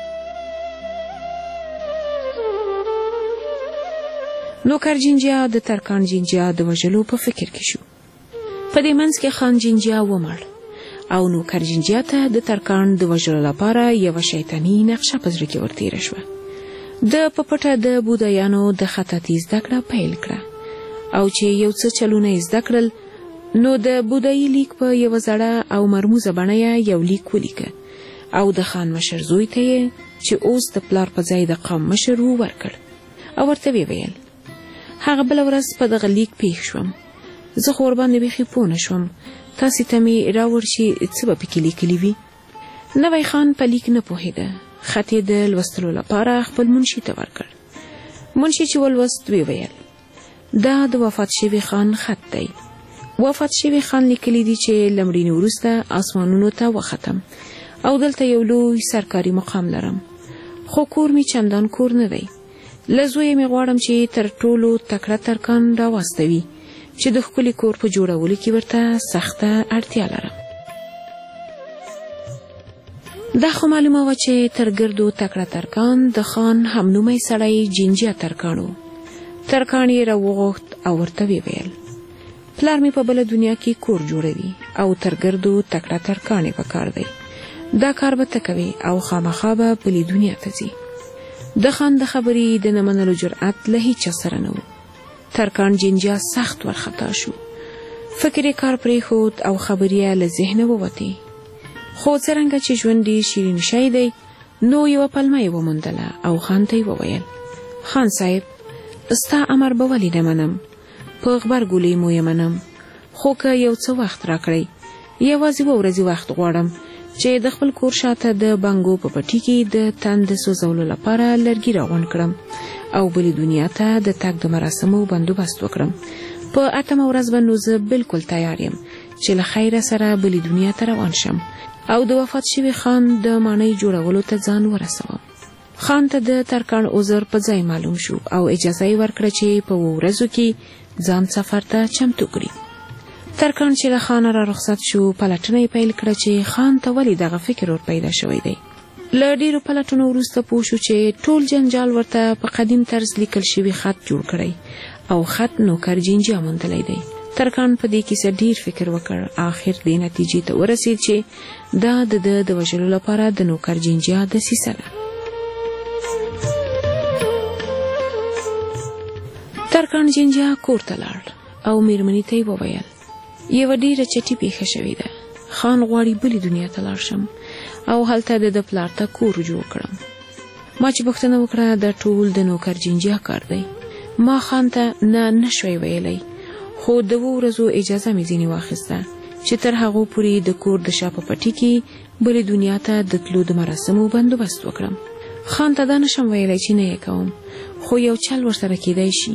نوکر جینجیا د ترکان جینجیا د وژلو په فکر کې شو. په دې منځ کې خان جینجیا ومړ او نوکر جینجیا ته د ترکان د وژلو لپاره یوه شیطاني نقشه په زړه کې ورتېره شوه. د په پټه د بودایانو د خطاطي زده کړه پیل کړه او چې یو څه چلونه یې زده کړل نو د بودایي لیک په یوه زړه او مرموزه بڼه یو لیک ولیکه او د خان مشر زوی ته یې چې اوس د پلار په ځای د قوم مشر و ورکړ او ورته ویې ویل هغه بله ورځ په دغه لیک پېښ شوم، زه خو ورباندې بیخي پوه نه شوم، تاسې ته مې راوړ چې څه به پکې لیکلي وي. نوی خان په لیک نه پوهېده، خط یې د لوستلو لپاره خپل منشي ته ورکړ. منشي چې ولوست ویې ویل دا د وفات شوي خان خط دی. وفات شوي خان لیکلی دی چې له مړینې وروسته اسمانونو ته وختم او دلته یو لوی سرکاري مقام لرم، خو کور مې چندان کور نه دی. له زویه مې غواړم چې تر ټولو تکړه ترکان راواستوي چې د ښکلي کور په جوړولو کې ورته سخته اړتیا لرم. دا خو معلومه وه چې تر ګردو تکړه ترکان د خان همنومی سړی جینجیا ترکان و. ترکان یې راوغوښت او ورته ویې ویل پلار مې په بله دنیا کې کور جوړوي او تر ګردو تکړه ترکان یې په کار دی. دا کار به ته کوې او خامخا به بلې دنیا ته ځي. د خان د خبرې د نه منلو جرأت له هیچا سره نه و. ترکان جینجیا سخت ورخطا شو. فکر یې کار پرېښود او خبرې یې له ذهنه ووتې. خو څرنګه چې ژوند ډېر شیرین شی دی نو یوه پلمه یې وموندله او خان ته یې وویل خان صاحب ستا امر به ولې نه منم، په غبرګولۍ مو یې منم، خو که یو څه وخت راکړئ یوازې اووه ورځې وخت غواړم چې د خپل کور شاته د بانګو په پټي کې د تن د سوځولو لپاره لرګي راغونډ کړم او بلې دنیا ته د تګ د مراسمو بندوبست وکړم. په اتمه ورځ به نو زه بالکل تیار یم چې له خیره سره بلې دنیا ته روان شم او د وفات شوي خان د ماڼۍ جوړولو ته ځان ورسوم. خان ته د ترکان عذر په ځای معلوم شو او اجازه یې ورکړه چې په اووه ورځو کې ځان سفر ته چمتو کړي. ترکان چې له خانه را رخصت شو پلټنه یې پیل کړه چې خان ته ولې دغه فکر ور پیدا شوی دی. له ډېرو پلټنو وروسته پوه شو چې ټول جنجال ورته په قدیم طرز لیکل شوي خط جوړ کړی او خط نوکر جینجیا موندلی دی. ترکان په دې کیسه ډېر فکر وکړ، آخر دې نتیجې ته ورسېد چې دا د ده د وژلو لپاره د نوکر جینجیا دسیسه ده. ترکان جنجا کور ته لاړ او میرمنې ته یې وویل یوه ډېره چټي پیښه شوې ده. خان غواړي بلې دنیا ته لاړ شم او هلته د ده پلار ته کور جوړ کړم. ما چې پوښتنه وکړه دا ټول د نوکر جنجا کار دی. ما خان ته نه نشوی ویلی، خو د اوو ورځو اجازه مې ځینې واخیسته چې تر هغو پورې د کور د شا په پټي کې بلې دنیا ته د تلو د مراسمو بندوبست وکړم. خان ته دا نشم ویلی چې نه یې کوم، خو یو چل ورسره کیدی شي.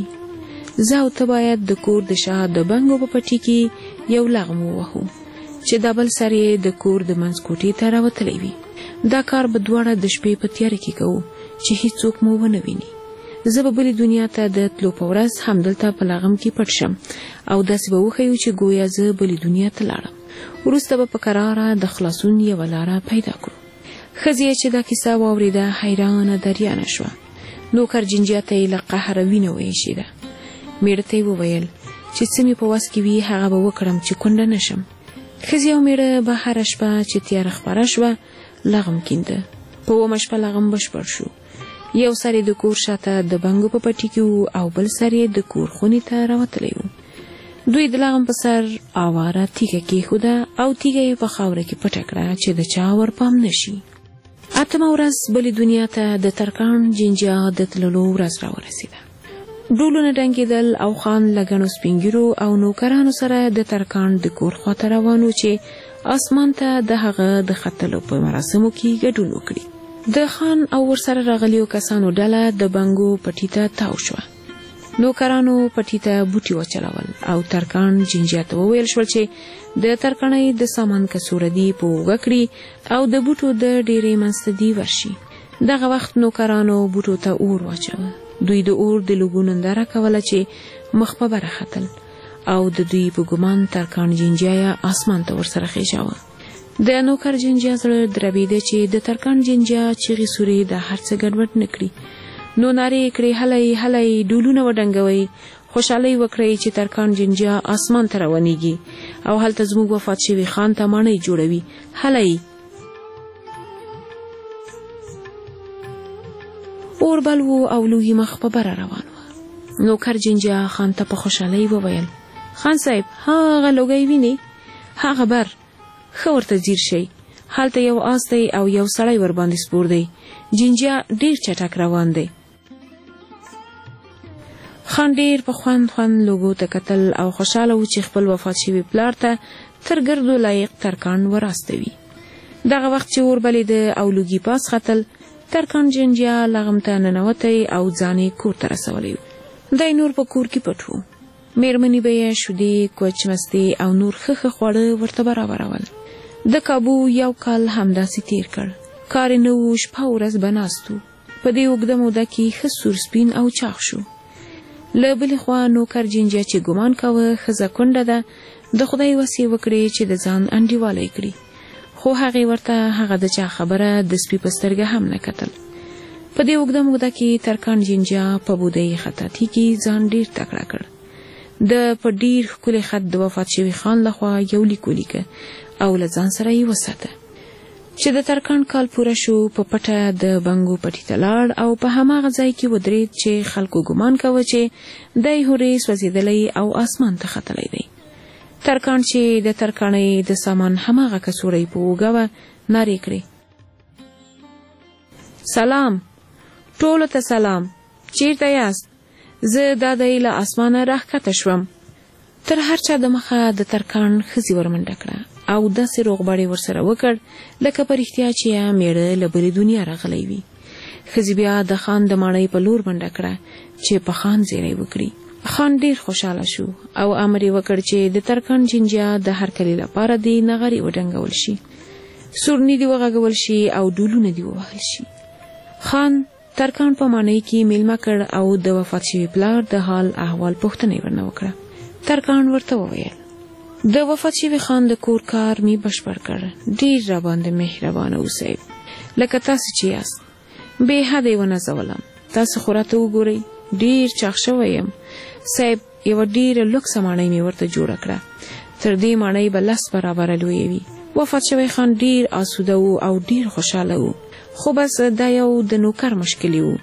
زه او ته باید د کور د شا د بنګو په پټي کې یو لغم ووهو چې دا بل سر یې د کور د منځ کوټې ته راوتلی وي. دا کار به دواړه د شپې په تیاره کې کوو چې هیڅوک مو ونه ویني. زه به بلې دنیا ته د تلو په ورځ همدلته په لغم کې پټ شم او داسې به وښیو چې گویا زه بلې دنیا ته لاړم. وروسته به په کراره د خلاصون یوه لاره پیدا کړو. ښځې چې دا کیسه واورېده حیرانه دریانه شوه. نوکر جنجا ته یې له قهره وینه وایشېده. میړه ته یې وویل چې څه مې په وس کې وي هغه به وکړم چې کونډه نشم. ښځې او میړه به هره شپه چې تیاره خپره شوه لغم کینده. په اومه شپه لغم بشپړ شو. یو سر یې د کور شاته د بنګو په پټي کې و او بل سر یې د کور خونې ته راوتلی و. دوی د لغم په سر اواره تیږه کېښوده او تیږه یې په خاوره کې پټه کړه چې د چا ورپام نشي. اتمه ورځ بلې دنیا ته د ترکان جنجا د تللو ورځ راورسېده. ډولونه ډنګېدل او خان له ګڼو سپین ږیرو او نوکرانو سره د ترکان د کور خواته روان و چې اسمان ته د هغه د ختلو په مراسمو کې ګډون وکړي. د خان او ورسره راغلیو کسانو ډله د بنګو پټي ته تاو شوه. نوکرانو پټي ته بوټي وچلول او ترکان جنجا ته وویل شول چې د ترکاڼۍ د سامان کڅوړه دي په اوږه کړي او د بوټو د ډېرې منځته دي ورشي. دغه وخت نوکرانو بوټو ته اور واچوه. دوی د اور د لوګو ننداره کوله چې مخ په بره ختل او د دوی په ګمان ترکان جنجا یې اسمان ته ورسره خېژاوه. د نوکر جنجا زړه دربېده چې د ترکان جنجا چیغې سورې د هر څه ګډوډ نه کړي. نو نارې یې کړې هلی هلی ډولونه وډنګوئ، خوشحالۍ وکړئ چې ترکان جنجا اسمان ته روانېږي او هلته زموږ وفات شوي خان ته ماڼۍ جوړوي. هلی اور بل و او لوی مخ په بره روان و. نوکر جنجا خان ته په خوشحالۍ وویل خان صاحب هغه لوګی ویني هغه بر ښه ورته ځیر شئ. هلته یو آس دی او یو سړی ورباندې سپور دی. جنجا ډېر چټک روان دی. خان ډېر په خوند خوند لوګو ته کتل او خوشحاله و چې خپل وفات شوي پلار ته تر ګردو لایق ترکان وراستوي. دغه وخت چې اور بلېده او لوګي پاس ختل، ترکان جنجا لغم ته ننوتی او ځان یې کور ته رسولی و. دی نور په کور کې پټ و. میرمنې به یې شودې، کوچ مستې او نور ښه ښه خواړه ورته برابرول. د کابو یو کال همداسې تیر کړ. کار یې نه و، شپه ورځ به ناست و. په دې اوږده موده کې ښه سور سپین او چاغ شو. له بلې خوا نوکر جنجا چې ګمان کاوه ښځه کونډه ده، د خدای وسې وکړې چې د ځان انډیوالی کړي، خو هغې ورته هغه د چا خبره د سپي په سترګه هم نه کتل. په دې اوږده موده کې ترکان جنجا په بودۍ خطاطي کې ځان ډېر تکړه کړ. د په ډېر ښکلی خط د وفات شوي خان لخوا یو لیک ولیکه او له ځان سره یې وساته. چې د ترکان کال پوره شو، په پټه د بنګو پټي ته لاړ او په هماغه ځای کې ودرېد چې خلکو ګمان کوه چې دی هورې سوځېدلی او اسمان ته ختلی دی. ترکان چې د ترکاڼۍ د سامان هماغه کڅوړۍ په اوږه وه نارې کړې سلام، ټولو ته سلام، چیرته یاست؟ زه دا دی له اسمانه راښکته شوم. تر هر چا د مخه د ترکان ښځې ورمنډه کړه او داسې روغبړې ورسره وکړ لکه په رښتیا چې یا میړه له بلې دنیا راغلی وي. ښځې بیا د خان د ماڼۍ په لور منډه کړه چې په خان زیری وکړي. خان ډېر خوشحاله شو او امر یې وکړ چې د ترکان جنجا د هر کلي لپاره دې نغرې وډنګول شي، سورني دې وغږول شي او ډولونه دې ووهل شي. خان ترکان په ماڼۍ کې میلمه کړ او د وفات شوي پلار د حال احوال پوښتنه یې ورنه وکړه. ترکان ورته وویل د وفات شوي خان د کور کار می بشپړ کړ. ډېر راباندې مهربانه اوسئ، لکه تاسو چې یاست. بې حده یې ونازولم. تاسو خو راته وګورئ، ډېر چاغ شوی یم. صاحب یوه ډېره لوکسه ماڼۍ مې ورته جوړه کړه. تر دې ماڼۍ به لس برابره لویه وي. وفات شوی خان ډېر آسوده و او ډېر خوشحاله و، خو بس دا یو د نوکر مشکلي و.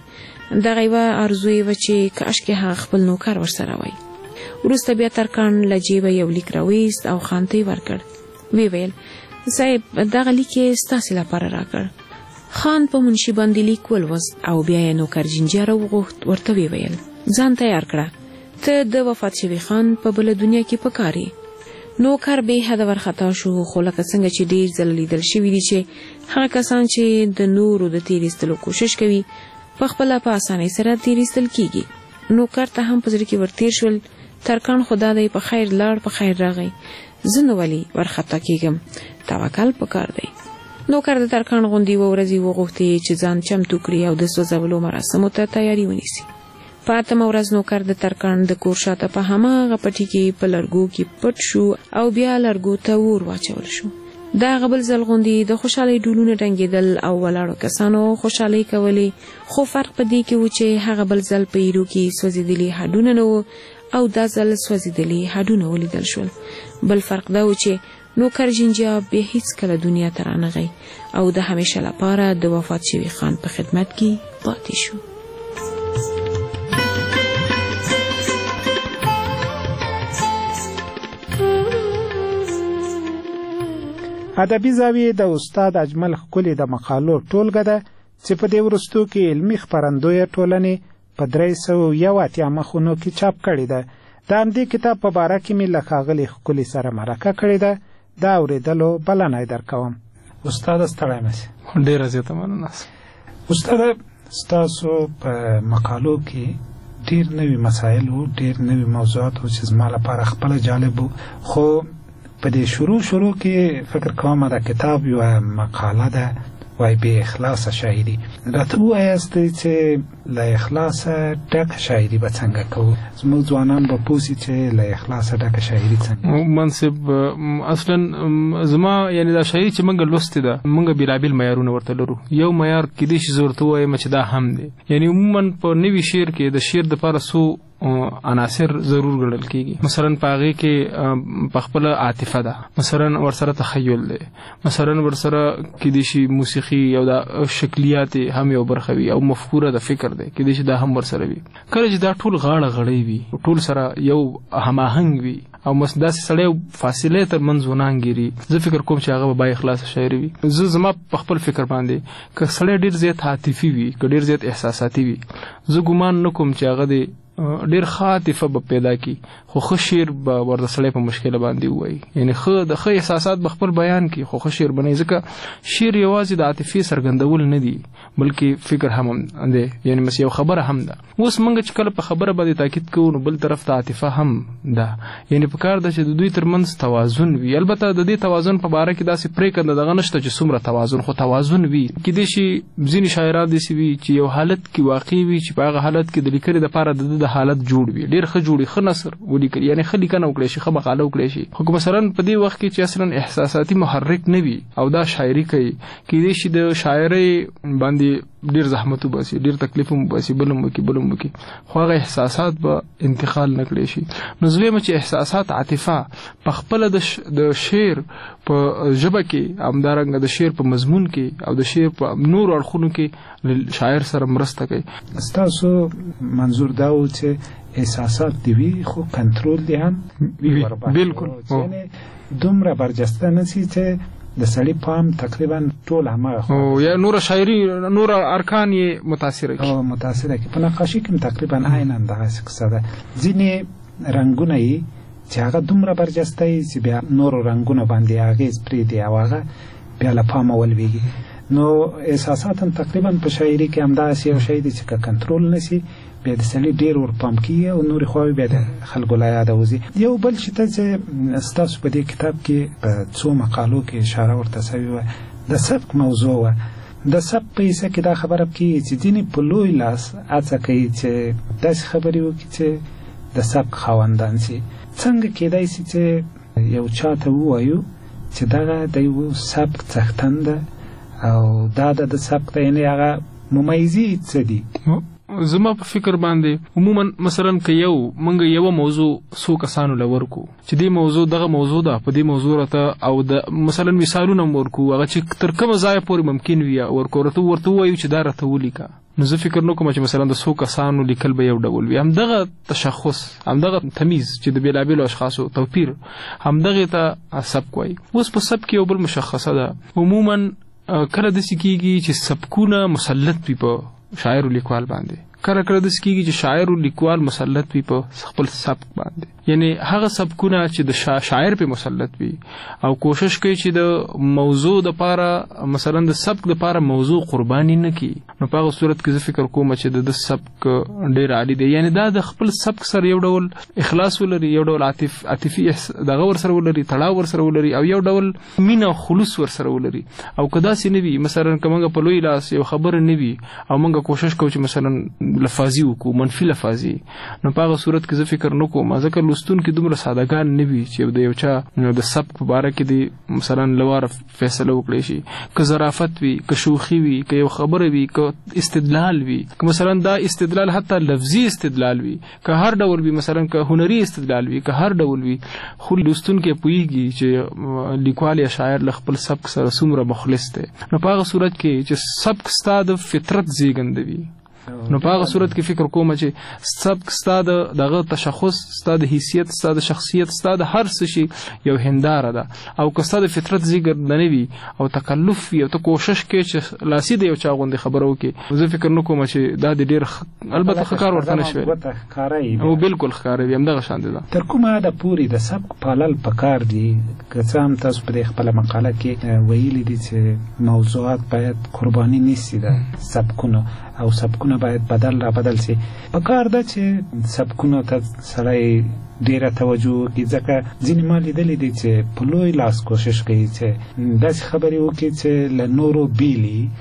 دغه یوه ارزو یې وه چې کاشکې هغه خپل نوکر ورسره وای. وروسته بیا ترکاڼ له جیبه یو لیک راویست او خان ته یې ورکړ. وی ویل صاحب دغه لیک یې ستاسې لپاره راکړ. خان په منشي باندې لیک ولوست او بیا یې نوکر جنجیا راوغوښت. ورته وی ویل ځان تیار کړه، ته د وفات شوي خان په بله دنیا کې پکار یې. نوکر بې حده ورخطا شو، خو لکه څنګه چې ډېر ځله لیدل شوي دي چې هغه کسان چې د نورو د تیر ایستلو کوشش کوي په خپله په اسانۍ سره تیر ایستل کیږي. نوکر ته هم په زړه کې ورتېر شول ترکاڼ خدا دی په خیر لاړ په خیر راغی، زه نو ولې ورخطا کېږم، توکل پکار دی. نوکر د ترکاڼ غوندې یوه ورځ یې وغوښتې چې ځان چمتو کړي او د سوځولو مراسمو ته تیاري ونیسي. په اتمه ورځ نوکر د ترکاڼ د کور شاته په هماغه پټي کې په لرګو کې پټ شو او بیا لرګو ته اور واچول شو. دا هغه بل ځل غوندې د خوشحالۍ ډولونه ډنګېدل او ولاړو کسانو خوشحالۍ کولې، خو فرق په دې کې و چې هغه بل ځل په ایرو کې سوځېدلي هډونه نه وو او دا ځل سوځېدلي هډونه ولیدل شول. بل فرق دا و چې نوکر جنجیا بیا هیڅکله دنیا ته رانغی او د همیشه لپاره د وفات شوي خان په خدمت کې پاتې شو. ادبي زاویې د استاد اجمل ښکلي د مقالو ټولګه ده چې په دې وروستو کې علمي خپرندویه ټولنې په درې سوه یو اتیا مخونو کې چاپ کړې ده. د همدې کتاب په باره کې مې له ښاغلي ښکلي سره مرکه کړې ده. د اورېدلو بلنه یې درکوم. استاده ستړی مه سې. ډېره زیاته مننه. استاده ستاسو په مقالو کې ډېر نوي مسایل وو، ډېر نوي موضوعات وو چې زما لپاره خپله جالب وو، خو په دې شروع شروع کې فکر کوم دا کتاب یوه مقاله ده وای بې اخلاصه شاعري. راته ووایاست چې له اخلاصه ډکه شاعري به څنګه کوو؟ زموږ ځوانان به پوه سي چې له اخلاصه ډکه شاعري څنګه. منصب اصلا زما یعنې دا شاعري چې موږ لوستې ده موږ بېلابېل معیارونه ورته لرو. یو معیار کیدای شي زه ورته ووایم چې دا هم دی، یعنې عموما په نوي شعر کې د شعر دپاره څو عناصر ضرور ګڼل کېږي. مثلا په هغې کې په خپله عاطفه ده، مثلا ورسره تخیل دی، مثلا ورسره کیدای شي موسیقي او دا شکلیات هم یو برخه وي او مفکوره د فکر دی، کیدای شي دا هم ورسره وي. کله چې دا ټول غاړه غړی وي، ټول سره یو هماهنګ وي او مس داسې سړی فاصلې تر منځ ونه انګیري، زه فکر کوم چې هغه به با اخلاصه شاعري وي. زه زما په خپل فکر باندې که سړی ډېر زیات عاطفي وي، که ډېر زیات احساساتي وي، زه ګمان نه کوم چې هغه د ډېر ښه عاطفه به پیدا کړي، خو ښه شعر به ورته سړی په مشکله باندې ووایي. یعنې ښه د ښه احساسات به خپل بیان کړي، خو ښه شعر به نه وي. ځکه شعر یوازې د عاطفې څرګندول نه دي بلکې فکر هم دی، یعنې مس یو خبره هم ده. اوس موږ چې کله په خبره باندې تاکید کوو نو بل طرف ته عاطفه هم ده، یعنې پکار ده چې د دوی ترمنځ توازن وي. البته د دې توازن په باره کې داسې پرېکنده دغه نشته چې څومره توازن، خو توازن وي. کیدای شي ځینې شاعران داسې وي چې یو حالت کې واقع وي چې په هغه حالت کې د لیکنې دپاره د ده د حالت جوړ وي، ډېر ښه جوړ وي، ښه نثر ولیکل، یعنې ښه لیکنه وکړی شي، ښه مقاله وکړی شي. خو که مثلا په دې وخت کې چې اصلا احساساتي محرک نه وي او دا شاعري کوي، کیدای شي د شاعرۍ باندې ډېر زحمت وباسي، ډېر تکلیف هم وباسي، بل هم وکړي بل هم وکړي، خو هغه احساسات به انتقال نه کړی شي. نو زه وایم چې احساسات عاطفه په خپله د شعر په ژبه کې، همدارنګه د شعر په مضمون کې او د شعر په نورو اړخونو کې شاعر سره مرسته کوي. ستاسو منظور دا و چې احساسات دی وي خو کنټرول دی هم وي. بالکل دومره برجسته نشي چې د سړي پام تقریبا ټول هماغه او یا نور شاعري نور ارکان یې متاثره کی او متاثره کی. په نقاشي کې تقریبا عین اندازه څه ده، ځینې رنگونه یې چې هغه دومره برجسته یي چې بیا نور رنگونه باندې هغه سپری دی او هغه بیا له پامه ولويږي. نو احساسات تقریبا په شاعري کې همداسې یو شی دی چې کنټرول نشي، بیا د سړي ډېر ورپام کېږي او نورې خواوې بیا د خلکو له یاده وځي. یو بل شي ته چې ستاسو په دې کتاب کې په څو مقالو کې اشاره ورته سوې وه، د سبک موضوع وه. د سبک په حصه کې دا خبره کېږي چې ځینې په لوی لاس هڅه کوي چې داسې خبرې وکړي چې د سبک خاوندان شي. څنګه کېدای شي چې یو چا ته ووایو چې دغه د یو سبک څښتن ده او دا د سبک ته یعنې هغه ممیزې څه دي؟ زما په فکر باندې عموما مثلا که یو منګ یو موضوع سو کسانو لورکو چې دې موضوع دغه موضوع ده، په دې موضوع راته او د مثلا مثالونه ورکو هغه چې تر کومه ځای پورې ممکن وي ورکو ورته ورته وایو چې دا راته ولیکه، نو زه فکر نه کوم چې مثلا د څو کسانو لیکل به یو ډول وي. همدغه تشخص، همدغه تمیز چې د بیلابیلو اشخاصو توپیر، همدغه ته سبک وایي. اوس په سبک یو بل مشخصه ده. عموما کله داسې کېږي چې سبکونه مسلط وي په شاعر او لیکوال باندې، کله کله داسې کېږي چې شاعر او لیکوال مسلط وي په خپل سبک باندې. یعنی هغه سبکونه چې د شا شاعر په مسلط وي او کوشش کوي چې د موضوع د پاره مثلا د سبک د پاره موضوع قرباني نه کړي، نو په هغه صورت کې زه فکر کوم چې د سبک ډیر عالی دی. یعنی دا د خپل سبک سره یو ډول اخلاص ولري، یو ډول عاطف عاطفي دغه ور سره ولري، تړاو ور سره ولري، او یو ډول مینه او خلوص ور سره ولري. او کدا سي نه وي مثلا کومه په لوی لاس یو خبر نه وي او موږ کوشش کوو چې مثلا لفاظي وکړو، منفي لفاظي، نو په هغه صورت کې زه فکر نه کوم ځکه لوستون کې دومره سادهګان نه وي چې د یو چا د سبک په باره کې دی مثلا لواره فیصله وکړي شي. که ظرافت وي، که شوخي وي، که یو خبره وي، که استدلال وي، که مثلا دا استدلال حتی لفظي استدلال وي، که هر ډول وي، مثلا که هنري استدلال وي، که هر ډول وي، خو لوستون کې پوهیږي چې لیکوال یا شاعر له خپل سبک سره څومره مخلص دی. نو په هغه صورت کې چې سبک ستا د فطرت زیږنده وي، نو په هغه صورت کې فکر کوم چې سبک ستا د دغه تشخص، ستا د حیثیت، ستا د شخصیت، ستا د هر څه شي یو هنداره ده. او که ستا د فطرت زیږنده نه وي او تکلف وي او ته کوشش کوې چې لاسي د یو چا غوندې خبره وکړې، زه فکر نه کوم چې دا د ډېر البته ښه کار ورته نه شوی او بالکل ښکاره وي. همدغه شان دی. تر کومه حده پورې د سبک پالل پکار دي؟ که څه هم تاسو په دې خپله مقاله کې ویلي دي چې موضوعات باید قرباني نیسي د سبکونو او سبکونه باید بدل را بدل سي. پکار ده چې سبکونو ته سړی ډیره توجه وکړي، ځکه ځینې ما لیدلي دي چې په لوی لاس کوشش کوي چې داسې خبرې وکړي چې له نورو بیلي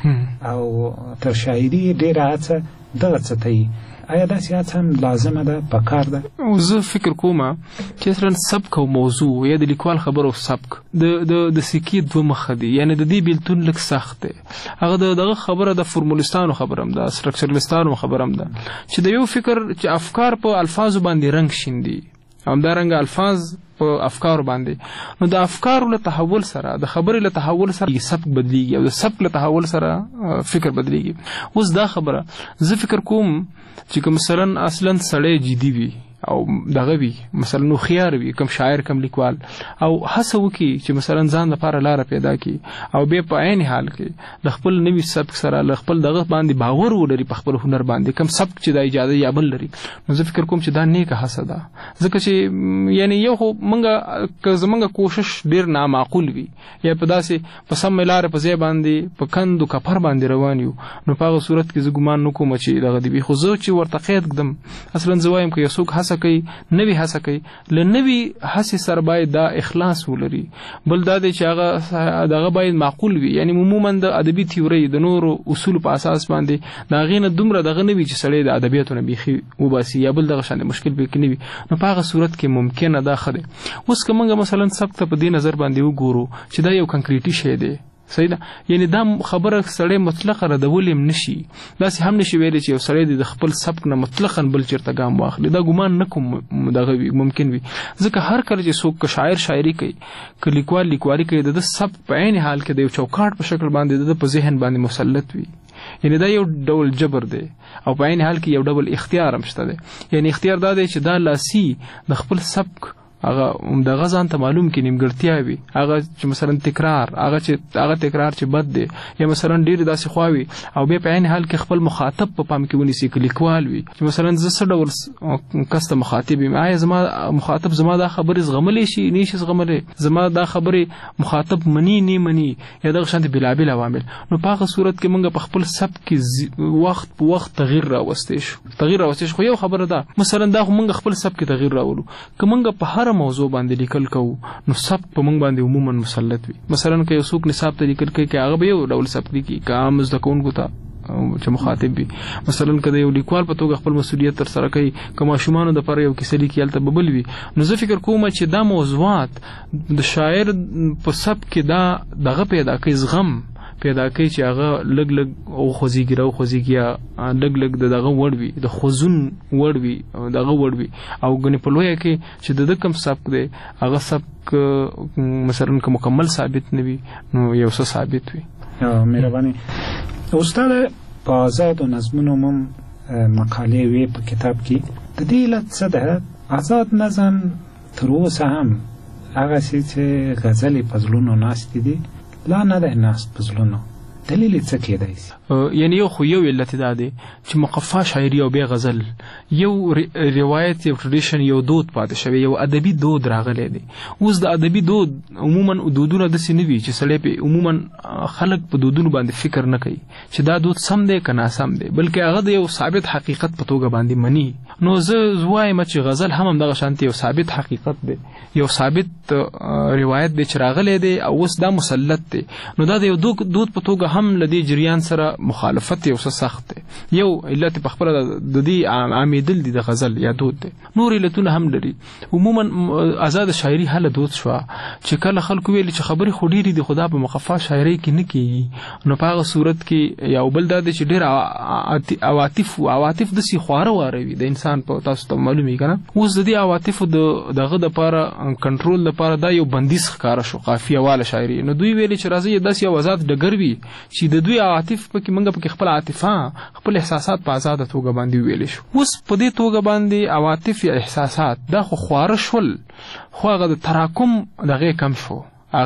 او تر شاعري ډیره هڅه دغه څه ته وي. آیا داسې هڅه هم لازمه ده، پکار ده؟ زه فکر کوم چې مثلا سبک او موضوع یا د لیکوال خبر او سبک د د د سکې دوه مخه دي. یعنی د دې بیلتون لږ سخت دی. هغه دغه خبره د فورمولیستانو خبره هم ده، سټرکچرلیستانو خبره هم ده چې د یو فکر چې افکار په الفاظو باندې رنګ شیندي، همدارنګه الفاظ په افکار باندې. نو د افکارو له تحول سره، د خبرې له تحول سره سبک بدلیږي او د سبک له تحول سره فکر بدلیږي. اوس دا خبره زه فکر کوم چې که مثلا اصلا سړی جدي وي او دغه وي، مثلا نو خيار وي، کم شاعر کم لیکوال، او هڅه وکړي چې مثلا ځان لپاره لاره پیدا کړي او بیا په عین حال کې د خپل نوي سبک سره له خپل دغه باندې باور ولري، په خپل هنر باندې کم سبک چې د اجازه یا بل لري، نو زه فکر کوم چې دا نیکه هڅه ده. ځکه چې یعنی یو خو منګه که زمونږ کوشش ډیر نامعقول وي یا په داسې په سم لارې په ځای باندې په کندو کپر باندې روان یو، نو په هغه صورت کې زه ګمان نه کوم چې دغه دی. خو زه چې ورته قید کړم اصلا زه وایم که یو څوک هڅه کوي، نوی هڅه کوي، له نوی هڅې سره باید دا اخلاص ولري. بل دا دی چې هغه دغه باید معقول وي. یعنی عموما د ادبي تیوري د نورو اصول په اساس باندې دا غینه دومره دغه نوی چې سړی د ادبیاتو نه بیخي وباسي یا بل دغه شان مشکل به کې نه وي، نو په هغه صورت کې ممکنه دا خده. اوس که موږ مثلا سبک ته په دې نظر باندې وګورو چې دا یو کنکریټي شی دی، صحیح ده، یعنی دا خبره سړی مطلق ردول هم نشي، داسې هم نشي ویلی چې یو سړی د خپل سبک نه مطلقاً بل چېرته ګام واخلي. دا ګمان نه کوم دغه ممکن وي، ځکه هر کله چې څوک که شاعر شاعري کوي، که لیکوال لیکوالي کوي، د ده سبک په عین حال کې د یو چوکاټ په شکل باندې د ده په ذهن باندې مسلط وي. یعنی دا یو ډول جبر دی او په عین حال کې یو ډول اختیار هم شته دی. یعنی اختیار دا دی چې دا لاسي د خپل سبک هغه دغه ځان ته معلوم کې نیمګړتیا وي، هغه چې مثلا تکرار، هغه چې هغه تکرار چې بد دی یا مثلا ډېر داسې خواوي، او بیا په عین حال کې خپل مخاطب په پام کې ونیسي که لیکوال وي چې مثلا زه څه ډول کس ته مخاطب یم، آیا زما مخاطب زما دا خبرې زغملی شي نه شي زغملی، زما دا خبرې مخاطب مني نه مني، یا دغه شانتې بېلابېل عوامل. نو په هغه صورت کې موږ په خپل سبک کې وخت په وخت تغییر راوستی شو تغییر راوستی شو خو یو خبره ده، مثلا دا خو موږ خپل سبک کې تغییر راولو، که موږ په هر موضوع باندې لیکل کوو نو سبک په موږ باندې عموما مسلط وي. مثلا که یو څوک نصاب ته لیکل کوي که هغه به یو ډول سبک لیکي، که عام زده کوونکو ته چې مخاطب وي، مثلا که د یو لیکوال په توګه خپل مسؤلیت تر سره کوي، که ماشومانو دپاره یو کیسه لیکي هلته به بل وي. نو زه فکر کوم چې دا موضوعات د شاعر په سبک کې دا دغه پیدا کوي، زغم پیدا کوي چې هغه لږ لږ وخوځېږي راوخوځېږي یا لږ لږ د دغه وړ وي، د خوځون وړ وي، دغه وړ وي. او ګنې په لویه کې چې د ده کوم سبک دی هغه سبک مثلا که مکمل ثابت نه وي نو یو څه ثابت وي. مهرباني استاد، په آزاد نظمونو مم مقالې وی په کتاب کې د دې علت څه ده؟ آزاد نظم تر اوسه هم هغه چې غزلې په زړونو ناستې دي لا نه ده ناست په زړونو. دلیل څه کېدای شي؟ یعنی یو خو یو علت دا دی چې مقفا شاعري او بیا غزل یو روایت یو ټریډیشن یو دود پاتې شوی، یو ادبي دود راغلی دی. اوس د ادبي دود عموما دودونه داسې نه وي چې سړی په عموما خلک په دودونو باندې فکر نه کوي چې دا دود سم دی که ناسم دی، بلکې هغه د یو ثابت حقیقت په توګه باندې مني. نو زه وایم چې غزل هم همدغه شانتي یو ثابت حقیقت دی، یو ثابت روایت دی چې راغلی دی او اوس دا مسلط دی. نو دا د یو دود په توګه هم لدی جریان سره مخالفت یو څه سخت دی. یو علت په خپل د دې عامدل دي د غزل یا دود دی. نور علتونه هم لري. عموما آزاد شاعري هله دود شو چې کله خلکو ویل چې خبرې خو ډېرې دي خدا په مخفا شاعري کې نه کیږي، نو په هغه صورت کې یو بل دا دی چې ډېر عواطف عواطف د سی خواره واره وي د انسان په تاسو ته معلومي کنه. اوس د دې عواطف د دغه د لپاره کنټرول لپاره دا یو بندیز ښکارا شو قافیه واله شاعري. نو دوی ویل چې راځي داس یو آزاد ډګر وي چې د دوی عواطف په کې منګه په خپل عاطفه خپل احساسات په آزاد توګه باندې ویل شو. اوس په دې توګه باندې عواطف یا احساسات دا خو خواره شول، خو هغه د تراکم دغه کم شو،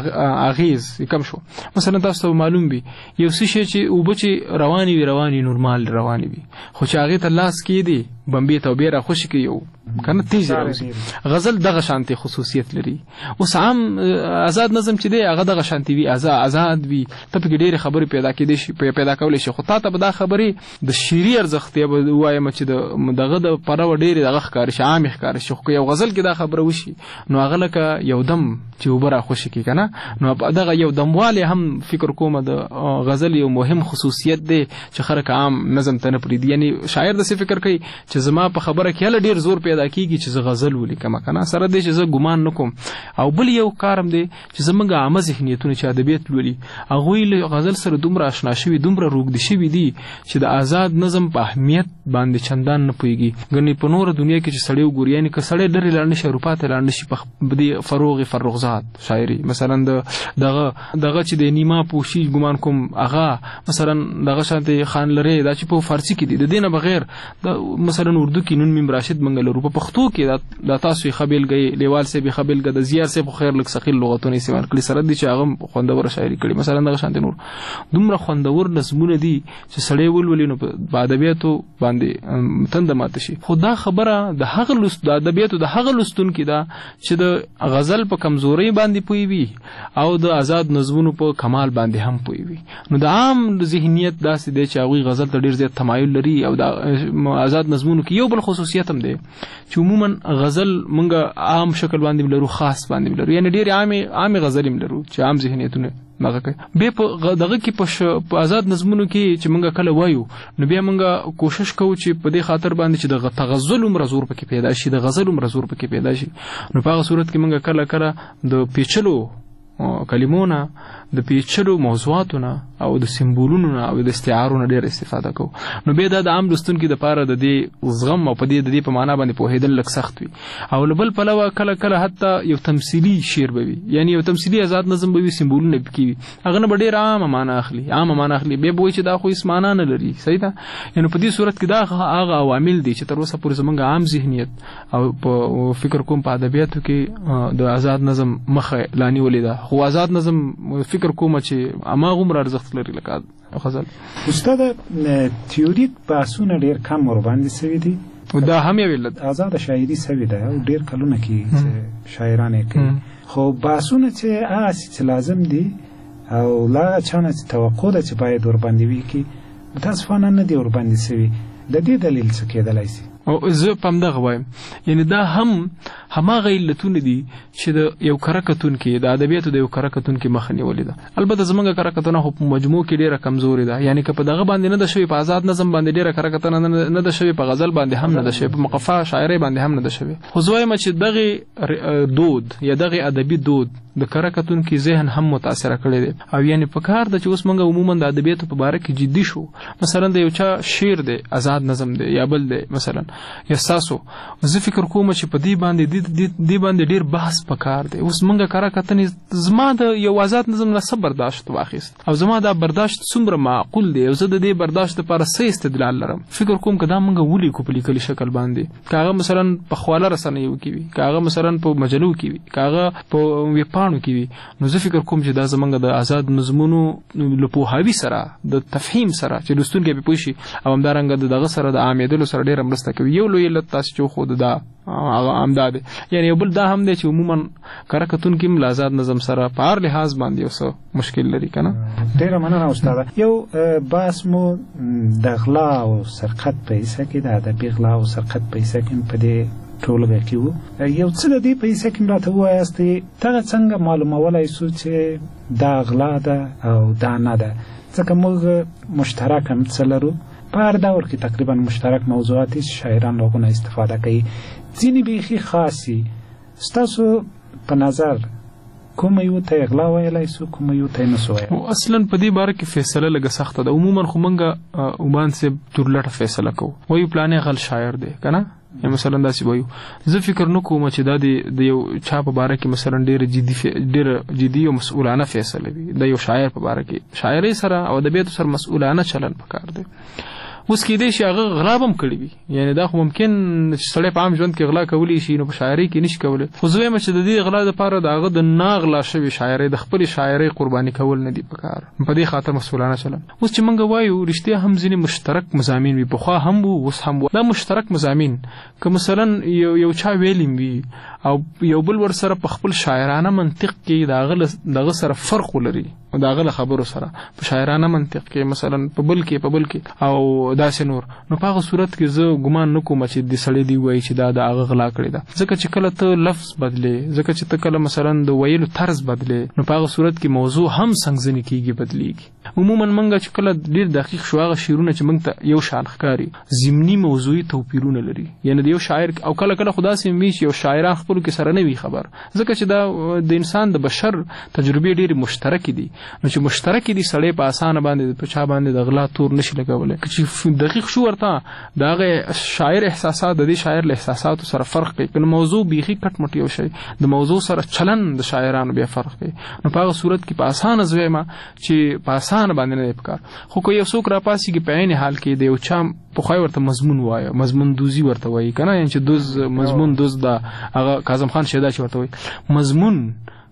اغیز کم شو. مثلا تاسو ته معلوم وي یو څه شي چې اوبه چې رواني وي رواني نورمال رواني وي، خو چې هغه ته لاس کې دی بمبي ته بیره خوشي کې یو کنه تیز راوځي. غزل دغه شانتي خصوصیت لري. اوس عام آزاد نظم چې دی هغه دغه شانتي وي، آزاد آزاد وي، ته په ډېرې خبرې پیدا کېدې شي پیدا کولې شي، خو تا ته به دا خبرې د شعري ارزښت یې به وایم چې د دغه د پرو ډېرې دغه ښکاري شي، عام ښکاري شي. خو یو غزل کې دا خبره وشي نو هغه لکه یو دم چې اوبه را خوشي کې کنه. نو دغه یو دموالی هم فکر کوم د غزل یو مهم خصوصیت دی چې خلک عام نظم ته نه پرېږدي. یعنی شاعر داسې فکر کوي چې زما په خبره کې هله ډېر زور پیدا کیږي چې زه غزل ولیکم کنه، سره دې چې زه ګمان نه کوم. او بل یو کارم دی چې زمونږ عامه ذهنیتونه چې ادبیات لولي هغوی له غزل سره دومره اشنا شوي دومره روږدي شوي دي چې د آزاد نظم په اهمیت باندې چندان نه پوهېږي. ګنې په نوره دنیا کې چې سړی وګوري یعنې که سړی لرې لاړ نه شي اروپا ته لاړ نه شي په دې فروغ فرخزاد شاعري مثلا د دغه دغه چې د نیما پوشي ګمان کوم هغه مثلا دغه شانتي خان لري دا چې په فارسی کې دي د دې نه بغیر مثلا اردو کې نون میم راشد منګلورو په پښتو کې دا تاسو خبل گئی لیوال سے به خبل گ د زیار سے خیر لک ثقيل لغتونه استعمال کړي سره دي چې هغه خوندور شاعري کړي. مثلا دغه شانتي نور دومره خوندور نظمونه دي چې سړی ولولي نو په ادبیاتو باندې تند ماته شي. خدا خبره د هغه لست د ادبیاتو د هغه لستون کې دا چې د غزل په کمزوري باندې پوي وي او د آزاد نظمونو په کمال باندې هم پوي وي. نو د عام ذهنیت داسې دی چې هغه غزل ته ډیر زیات تمایل لري او د آزاد نظمونو کې یو بل خصوصیت هم دی چې عموما غزل مونږه عام شکل باندې لرو خاص باندې لرو، یعنی ډیر عام عام غزل لرو چې عام ذهنیتونه مګه کوي. به په دغه کې په آزاد نظمونو کې چې مونږه کله وایو نو بیا مونږه کوشش کوو چې په دې خاطر باندې چې د تغزل عمر زور پکې پیدا شي، د غزل عمر زور پکې پیدا شي. نو په هغه صورت کې مونږه کله کله د پیچلو کلمونه د پیچلو موضوعاتونه او د سمبولونو او د استعارونو ډېر استفاده کوو. نو به دا د عام لوستونکو لپاره د دې زغم او په دې د دې په معنا باندې پوهېدل لږ سخت وي. او له بل پلوه کله کله حتی یو تمثیلي شعر به وي، یعنی یو تمثیلي آزاد نظم به وي، سمبولونه پکې وي، هغه نه به ډېر عامه معنا اخلي عامه معنا اخلي بیا به وایي چې دا خو هېڅ معنا نه لري. صحیح ده. یعنی په دې صورت کې دا هغه عوامل دي چې تر اوسه پورې زموږ عام ذهنیت او په فکر کوم په ادبیاتو کې د آزاد نظم مخه لانی ولیده. خو آزاد نظم فکر کوم چې اماغه مر ارزښت لري لکه غزل. استاد تیوریک بحثونه ډیر کم ور باندې سوي دي، دا هم یو علت. آزاد شاعري سوي ده او ډیر کلونه کې چې شاعران یې کوي، خو بحثونه چې هغه چې لازم دي او لا چانه توقع ده چې باید ور باندې وي کې متاسفانه نه دی ور باندې سوي. د دې دلیل څه کېدلای شي؟ او زه پم دغه وایم یعنی دا هم هماغه علتونه دي چې د یو کرکتون کې د ادبیاتو د یو کرکتون کې مخ نیولې ده. البته زمونږ کرکتونه په مجموع کې ډیره کمزوري ده، یعنی که په دغه باندې نه ده شوی په آزاد نظم باندې ډیره کرکتونه نه ده شوی، په غزل باندې هم نه ده شوی، په مقفا شاعري باندې هم نه ده شوی. خو زه وایم چې دغه دود یا دغه ادبي دود د کره کتونکو ذهن هم متاثر کړی دی. او یعنی په کار د چې اوس موږ عموما د ادبیاتو په باره کې جدي شو، مثلا د یو چا شعر دی آزاد نظم دی یا بل دی مثلا یا تاسو، زه فکر کوم چې په دې باندې دې باندې ډیر بحث پکار دی. اوس موږ کره کتنې زما د یو آزاد نظم نه څه برداشت واخیست او زما دا برداشت څومره معقول دی او زه د دې برداشت لپاره څه استدلال لرم. فکر کوم که دا موږ ولیکو په لیکلي شکل باندې، کاغه مثلا په خواله رسنیو کې وي، کاغه مثلا په مجلو کې وي، کاغه په ویبپاڼو کې وي، نو زه فکر کوم چې دا زمونږ د آزاد نظمونو له پوهاوي سره د تفهیم سره چې لوستونکی به پوه شي او همدارنګه دغه سره د عامېدلو سره ډېره مرسته کوي. یو لوی علت تاسو چې خود دا هغه امداد یعنی یو بل دا هم دی چې عموما کره کتونکي م آزاد نظم سره په هر لحاظ باندې یو څه مشکل لري که نه. ډېره مننه استاده. یو بحث مو د غلا او سرقت په حصه کې د ادبي غلا او سرقت په حصه کې په دې ټولګه کې وو. یو څه د دې په حصه کې راته ووایاستې دغه څنګه معلومولی سو چې دا غلا ده او دا نه ده، ځکه موږ مشترک هم څه لرو په هر دور کې تقریبا مشترک موضوعات شاعران له هغو نه استفاده کوي، ځینې بیخي خاصي. ستاسو په نظر کوم یو ته غلا ویلی سو کوم یو ته نسو ویلی؟ اصلا په دې باره کې فیصله لږه سخته ده. عموما خو موږ عمان صاحب تورلټه فیصله کوو، وایو پلانې غل شاعر دی که نه، یا مثلا داسې وایو. زه فکر نه کوم چې دا د یو چا په باره کې مثلا ډېر جدي ډېر جدي او مسؤلانه فیصله وي. د یو شاعر په باره کې شاعرۍ سره او ادبیاتو سره مسؤلانه چلن پکار دی. اوس کېدای شي هغه غلا به هم کړي وي، یعنی دا خو ممکن چې سړی په عام ژوند کې غلا کولی شي نو په شاعرۍ کې نشي کولی. خو زه وایم چې د دې غلا دپاره د هغه د ناغلا شوې شاعرۍ د خپلې شاعرۍ قرباني کول نه دي پکار، په دې خاطر مسؤلانه چلن. اوس چې موږ وایو رښتیا هم ځینې مشترک مضامین وي، پخوا هم وو اوس هم وو. دا مشترک مضامین که مثلا یو یو چا ویلیم وي او یو بل ور سره په خپل شاعرانه منطق کې د هغه دغه سره فرق ولري او د هغه له خبرو سره په شاعرانه منطق کې مثلا په بل کې په بل کې او داسې نور، نو په هغه صورت کې زه ګمان نه کوم چې د سړی دی وایي چې دا د هغه غلا کړې ده. ځکه چې کله ته لفظ بدلې، ځکه چې ته کله مثلا د ویلو طرز بدلې، نو په هغه صورت کې موضوع هم څنګهځنې کېږي بدلېږي. عموما موږ چې کله ډېر دقیق شو هغه شعرونه چې موږ ته یو شان ښکاري ضمني موضوعي توپیرونه لري، یعنی د یو شاعر او کله کله خو داسې وي چې یو شاعران خپلو کې سره نه وي خبر، ځکه چې دا د انسان د بشر تجربې ډېرې مشترکې دي. نو چې مشترکې دي سړی په اسانه باندې په چا باندې د غلا تور نشي لګولی. چې دقیق شو ورته د هغه شاعر احساسات د دې شاعر له احساساتو سره فرق کوي، که موضوع بیخي کټ مټ یو شی د موضوع سره چلن د شاعرانو بیا فرق کوي، نو په هغه صورت کې په اسانه زویمه چې په اسانه باندې نه دی پکار. خو که یو څوک راپاسېږي په عین حال کې د یو چا پخوای ورته مضمون وایه، مضمون دوزي ورته وایي که نه، یعنې چې دوز مضمون دوز د هغه کاظم خان شیدا چې ورته وایي مضمون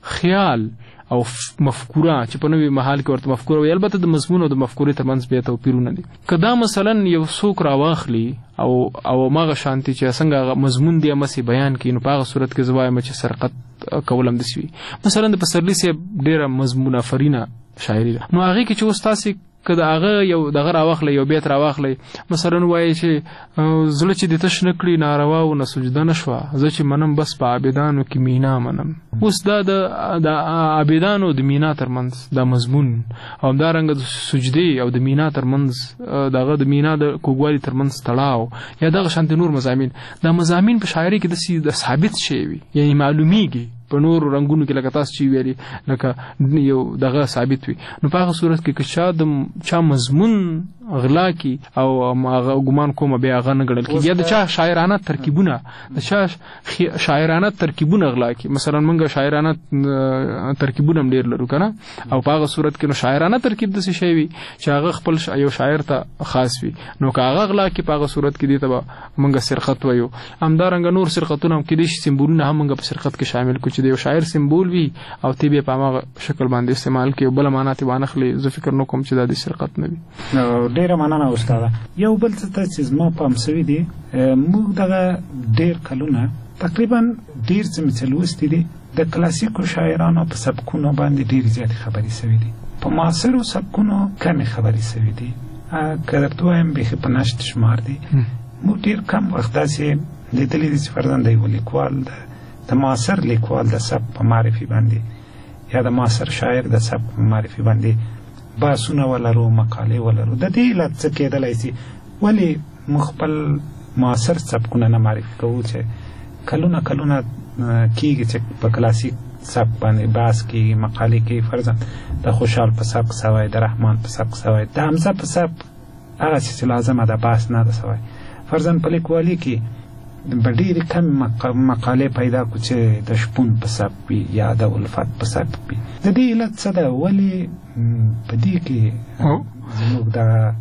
خیال او مفکوره چې په نوې محل کې ورته مفکوره وي. البته د مضمون او د مفکورې ترمنځ بیا توپیرونه دي. که دا مثلا یو څوک راواخلي او او ماغه شانتي چې څنګه مضمون دی مسی بیان کړي، نو په هغه صورت کې زه وایم چې سرقت کول هم داسې وي. مثلا د پسرلي صاحب ډېره مضمون آفرینه شاعري ده، نو هغې کې چې اوس تاسې که د هغه یو دغه راواخلی یو بیت راواخلی مثلا وایي چې زړه چې دې تش نه کړي ناروا و نه سجده نه شوه، زه چې منم بس په عابدانو کې مینا منم. اوس دا د عابدانو د مینا ترمنځ دا مضمون او همدارنګه د سجدې او د مینا ترمنځ دغه د مینا د کوږوالي ترمنځ تړاو یا دغه شانتې نور مضامین، دا مضامین په شاعرۍ کې داسې د ثابت شی وي، یعنی معلومیږي په نورو رنګونو کې لکه تاسو چې ویلي لکه یو دغه ثابت وي. نو په هغه صورت کې که چا د چا مضمون غلا کی او هغه ګمان کوم بیا هغه نه ګڼل کېږي، یا د چا شاعرانه ترکیبونه د چا شاعرانه ترکیبونه غلا کی. مثلا موږ شاعرانه ترکیبونه هم ډېر لرو که نه، او په هغه صورت کې نو شاعرانه ترکیب داسې شی وي چې هغه خپل یو شاعر ته خاص وي، نو که هغه غلا کی په هغه صورت کې دې ته به موږ سرقت وایو. همدارنګه نور سرقتونه هم کېدای شي سمبولونه هم موږ په سرقت کې شامل کړو چې د یو شاعر سمبول وي او تی به په هغه شکل باندې استعمال کوي، بله معنا ترې وانخلي. زه فکر نه کوم چې دا د سرقت نه وي. ډېره مننه استاده. یو بل څه ته چې زما پام سوي دي، موږ دغه ډېر کلونه تقریبا ډېر څه مې څه لوستي دي د کلاسیکو شاعرانو په سبکونو باندې ډېرې زیاتې خبرې سوي دي، په معاصرو سبکونو کمې خبرې سوي دي. که درته وایم بیخي په نشت شمار دي. موږ ډېر کم وخت داسې لیدلي دي چې فرضاً د یو لیکوال د معاصر لیکوال د سبک په معرفي باندې یا د معاصر شاعر د سبک په معرفي باندې بحثونه ولرو، مقالې ولرو. د دې علت څه کېدلی شي ولې موږ خپل معاصر سبکونه نه معرفي کوو چې کلونه کلونه کېږي چې په کلاسیک سبک باندې بحث کیږي، مقالې کې فرضاً د خوشحال په سبک سوی، د رحمان په سبک سوی، د حمزه په سبک هغه چې لازمه ده بحث نه ده سوی. فرضاً په لیکوالي کې به ډېرې کم مقالې پیدا کړو چې د شپون په سبک وي یا د الفت په سبک وي. د دې علت څه ده؟ ولې په دې کې زموږ د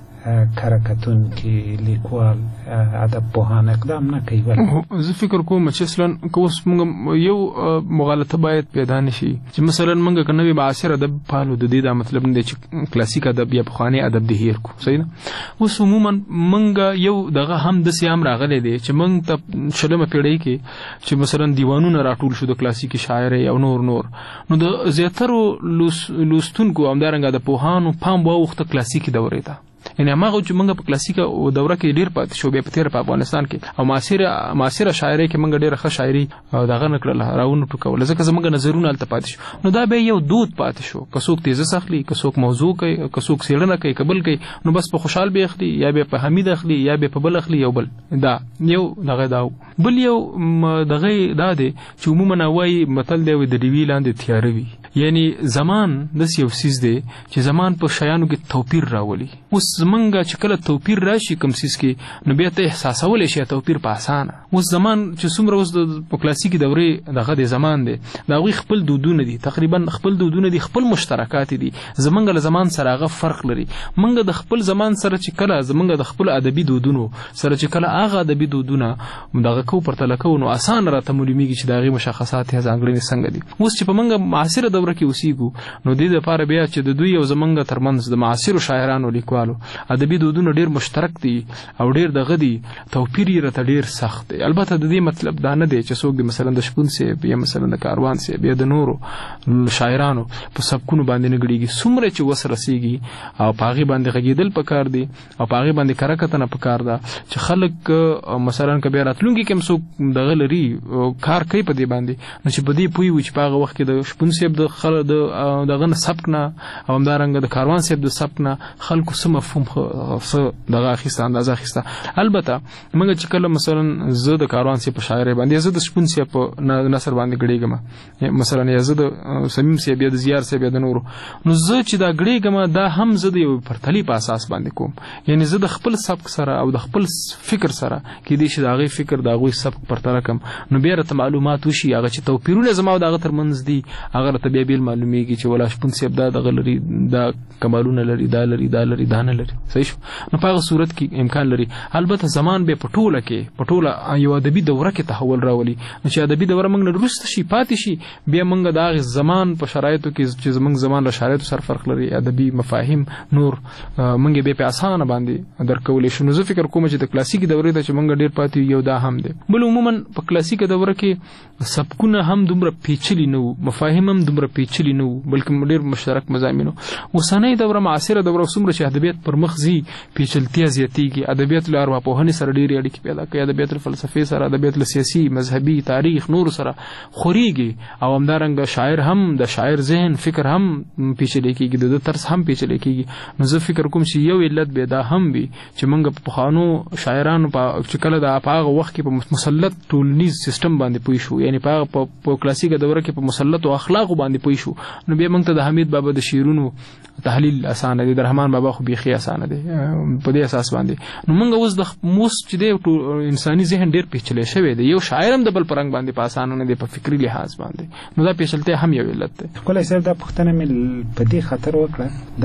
کره کتونکي لیکوال ادب پوهان اقدام نه کوي؟ ولې؟ زه فکر کوم چې اصلا که اوس موږ یو مغالطه باید پیدا نشي چې مثلا موږ که نوی معاصر ادب پالو، د دې دا مطلب نه دی چې کلاسیک ادب یا پخوانی ادب دې هیر کو، صحیح نه؟ اوس عموما موږ یو دغه هم داسې هم راغلی دی چې موږ ته شلمه پیړۍ کې چې مثلا دیوانونه راټول شو د کلاسیکي شاعرۍ او نور نور، نو د زیاترو لوستونکو همدارنګه د پوهانو پام واوښته کلاسیکي دورې ته. یعنی هغه چې موږ په کلاسیکه دوره کې ډیر پاتې شو، بیا په تیر په افغانستان کې او معاصره معاصره شاعرۍ کې موږ ډیره ښه شاعري دغه نکړه راونه ټکول، ځکه زموږ نظرونه هلته پاتې شو. نو دا به یو دود پاتې شو، که څوک تیزه اخلي، که څوک موضوع کوي، که څوک څېړنه کوي، که بل کوي، نو بس په خوشحال به اخلي یا به په حمید اخلي یا به په بل اخلي یو بل. دا یو دغه دا بل یو دغه دا دی چې عموما وایي متل دی د ډیوي لاندې تیاره وي، یعنی زمان داسې یو څیز دی چې زمان په شیانو کې توپیر راولي. اوس زمونږ چې کله توپیر راشي کوم څیز کې، نو بیا ته احساسولی شي توپیر په اسانه. اوس زمان چې څومره اوس د کلاسیکي دورې دغه د زمان دی، د هغوی خپل دودونه دي، تقریبا خپل دودونه دي، خپل مشترکات دي. زمونږ له زمان سره هغه فرق لري. موږ د خپل زمان سره چې کله زمونږ د خپل ادبي دودونو سره چې کله هغه ادبي دودونه دغه کو پرتله کوو، نو اسانه راته معلومیږي چې د هغې مشخصات یا ځانګړنې څنګه دي. اوس چې په موږ معاصره دوره کې اوسیږو، نو دې دپاره بیا چې د دوی او زمونږ ترمنځ د معاصرو شاعرانو لیکوالو ادبي دودونه ډیر مشترک دي او ډیر دغه دي، توپیر یې راته ډیر سخت دی. البته د دې مطلب دا نه دی چې څوک د مثلا د شپون صاحب یا مثلا د کاروان صاحب یا د نورو شاعرانو په سبکونو باندې نه ګډېږي. څومره چې وس رسېږي او په هغې باندې غږېدل پکار دي او په هغې باندې کره کتنه پکار ده چې خلک مثلا که بیا راتلونکي کې هم څوک دغه لري کار کوي په دې باندې، نو چې په دې پوه وي چې په هغه وخت کې د شپون صاحب د دغه نه سبک نه او همدارنګه د کاروان صاحب د سبک نه خلکو څه مفهوم څه دغه اخیسته اندازه اخیسته. البته موږ چې کله مثلا زه د کاروان صاحب په شاعرۍ باندې، زه د شپون صاحب په نثر باندې ګډېږم، مثلا یا زه د صمیم صاحب یا د زیار صاحب یا د نورو، نو زه چې دا ګډېږم دا هم زه د یو پرتلي په اساس باندې کوم. یعنی زه د خپل سبک سره او د خپل فکر سره کېدای شي د هغې فکر د هغوی سبک پرتله کړم، نو بیا راته معلومات وشي هغه چې توپیرونه زما او د هغه ترمنځ دي، هغه راته بیا بیل معلومیږي چې ولا شپون صاحب دا دغه لري، دا کمالونه لري، دا لري، دا لري، دا نه لري. صحیح شو؟ نو په هغه صورت کې امکان لري. البته زمان به په ټوله کې په ټوله یو ادبي دوره کې تحول راولي، نو چې ادبي دوره موږ نه وروسته شي پاتې شي، بیا موږ د هغې زمان په شرایطو کې چې زموږ زمان له شرایطو سره فرق لري، ادبي مفاهیم نور موږ بیا په اسانه باندې درک کولی شو. نو زه فکر کوم چې د کلاسیکي دورې ته چې موږ ډېر پاتې یو دا هم دی. بل عموما په کلاسیکه دوره کې سبکونه هم دومره پیچلي نه وو، مفاهیم هم دومره پیچلي نه وو، بلکې ډېر مشترک مضامین وو. اوسنۍ دوره معاصره دوره څومره چې ادبیات پر مخ ځي پیچلتیا زیاتېږي، ادبیات له ارواپوهنې سره ډېرې اړیکې پیدا کوي، ادبیات له فلسفې سره، ادبیات له سیاسي مذهبي تاریخ نورو سره خورېږي، او همدارنګه شاعر هم د شاعر ذهن فکر هم پیچلی کېږي، د ده طرز هم پیچلی کېږي. نو زه فکر کوم چې یو علت به دا هم وي چې موږ په پخوانو شاعرانو چې کله د په هغه وخت کې په مسلط ټولنیز سیستم باندې پوه شو، یعنی په هغه په کلاسیکه دوره کې په مسلط او اخلاقو باندې پوه شو، نو بیا موږ ته د حمید بابا د شعرونو تحلیل اسانه دی، د رحمان بابا خو بیخي اسانه دی په دې اساس باندې. نو موږ اوس د موس چې دی انساني ذهن ډېر پیچلی شوی دی، یو شاعر هم د بل په رنګ باندې په اسانه نه دی په فکري لحاظ باندې، نو دا پیچلتیا هم یو علت دی. ښکلی صاحب دا پوښتنه مې په دې خاطر وکړه،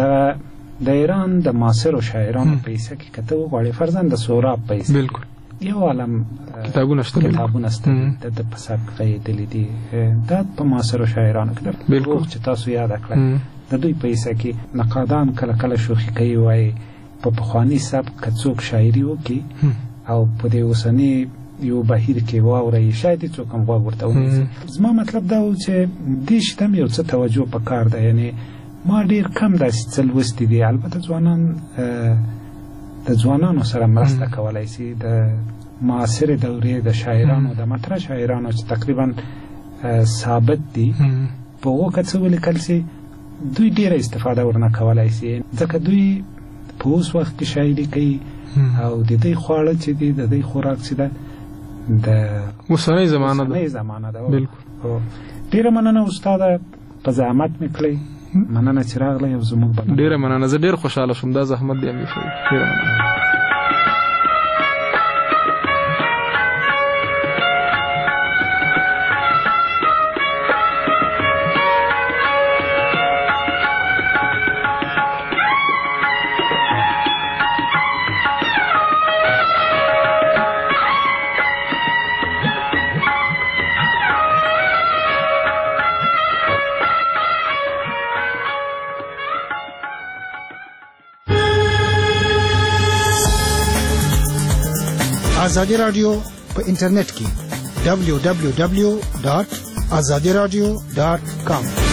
د د ایران د معاصرو شاعرانو په حیثه کې که ته وغواړې فرضاً د سوراب په حیثه بالکل یو عالم کتابونه شته کتابونه شته د په سبک غږېدلي دي، دا په معاصرو شاعرانو کې بالکل چې تاسو یاد کړه د دوی په حیثه کې نقادان کله کله شوخي کوي، وایي په پخواني سبک که څوک شاعري وکړي او په دې اوسني یو بهیر کې واورئ شاید څوک هم غوږ ورته ونیسي. زما مطلب دا و چې دې شي ته هم یو څه توجه پکار ده. یعنی ما ډېر کم داسې څه لوستي دي، البته ځوانان د ځوانانو سره مرسته کولی شي، د معاصرې دورې د شاعرانو د مطرح شاعرانو چې تقریبا ثابت دي په هغو که څه ولیکل شي دوی ډېره استفاده ورنه کولی شي، ځکه دوی په اوس وخت کې شاعري کوي او د دوی خواړه چې دي د دوی خوراک چې ده د اوسنۍ زمانه ده اوسنۍ زمانه ده بالکل. ډیره مننه استاد په زحمت مې کړی مننه چې راغلی او زموږ بلنه ډیره مننه زه ډیر خوشاله شوم دا زحمت دی همیشه ډیره مننه. آزادی رادیو په انټرنیټ کې دبلیو دبلیو دبلیو ډاټ آزادی رادیو ډاټ کام